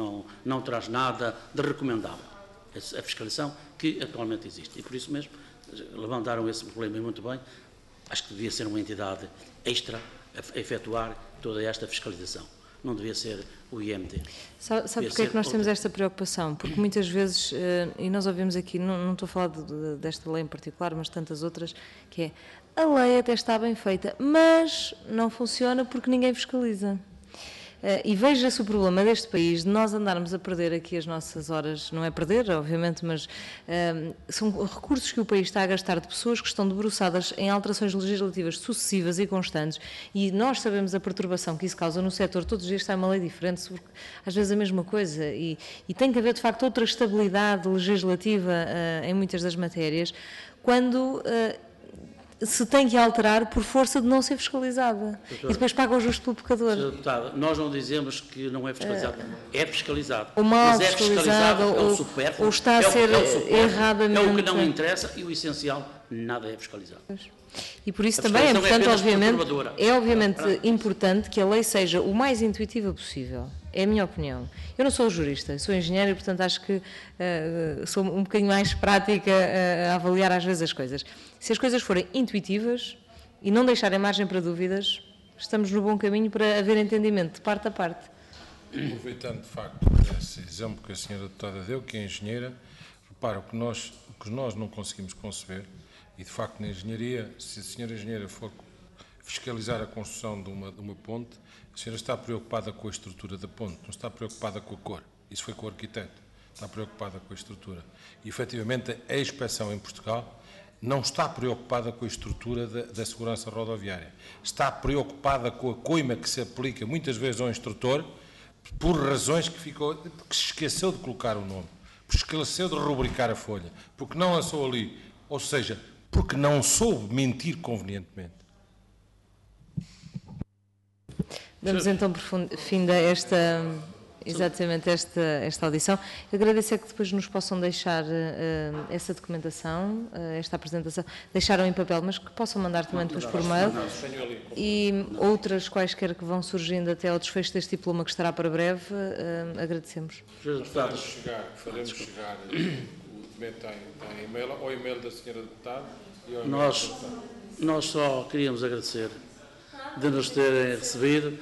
não traz nada de recomendável. A fiscalização que atualmente existe. E por isso mesmo levantaram esse problema e muito bem. Acho que devia ser uma entidade extra a efetuar toda esta fiscalização. Não devia ser o IMT. Sabe porque é que nós temos esta preocupação? Porque muitas vezes, e nós ouvimos aqui, não estou a falar desta lei em particular, mas tantas outras, que é, a lei até está bem feita, mas não funciona porque ninguém fiscaliza. E veja-se o problema deste país, de nós andarmos a perder aqui as nossas horas, não é perder, obviamente, mas são recursos que o país está a gastar de pessoas que estão debruçadas em alterações legislativas sucessivas e constantes, e nós sabemos a perturbação que isso causa no setor. Todos os dias sai uma lei diferente, às vezes a mesma coisa, e tem que haver, de facto, outra estabilidade legislativa em muitas das matérias, quando se tem que alterar por força de não ser fiscalizada. E depois paga o justo pelo pecador. Sr. Deputada, nós não dizemos que não é fiscalizado. É fiscalizado. Ou mal mas é fiscalizado, é o supérfluo, ou está a ser erradamente. É o que não interessa e o essencial, nada é fiscalizado. E por isso A também é importante, obviamente, importante que a lei seja o mais intuitiva possível. É a minha opinião. Eu não sou jurista, sou engenheira e, portanto, acho que sou um bocadinho mais prática a avaliar às vezes as coisas. Se as coisas forem intuitivas e não deixarem margem para dúvidas, estamos no bom caminho para haver entendimento de parte a parte. Aproveitando, de facto, esse exemplo que a senhora deputada deu, que é engenheira, repara, o que nós não conseguimos conceber, e de facto na engenharia, se a senhora engenheira for fiscalizar a construção de uma ponte, a senhora está preocupada com a estrutura da ponte, não está preocupada com a cor. Isso foi com o arquiteto, está preocupada com a estrutura. E, efetivamente, a inspeção em Portugal não está preocupada com a estrutura da segurança rodoviária. Está preocupada com a coima que se aplica muitas vezes ao instrutor, por razões que se esqueceu de colocar o nome, porque esqueceu de rubricar a folha, porque não lançou ali, ou seja, porque não soube mentir convenientemente. Damos então por fim a esta audição. Eu agradeço que depois nos possam deixar essa documentação, esta apresentação, deixaram em papel, mas que possam mandar também depois por mail, e outras quaisquer que vão surgindo até ao desfecho deste diploma, que estará para breve, agradecemos. Faremos chegar o documento em e-mail, ao e-mail da senhora deputada e ao e-mail Nós só queríamos agradecer de nos terem recebido.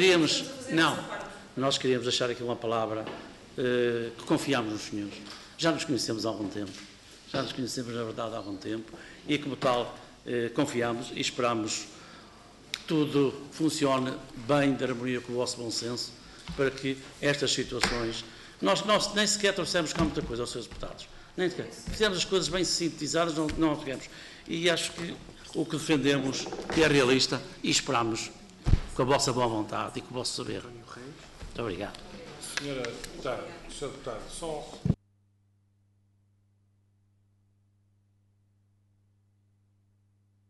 Nós queríamos deixar aqui uma palavra que confiamos nos senhores. Já nos conhecemos há algum tempo, já nos conhecemos, na verdade, há algum tempo, e como tal confiamos e esperamos que tudo funcione bem, de harmonia com o vosso bom senso, para que estas situações... Nós nem sequer trouxemos cá muita coisa aos seus deputados, nem sequer. Fizemos as coisas bem sintetizadas, não tivemos. E acho que o que defendemos que é realista, e esperamos com a vossa boa vontade e com o vosso saber. Muito obrigado. Senhora deputada, Sr. Deputado, só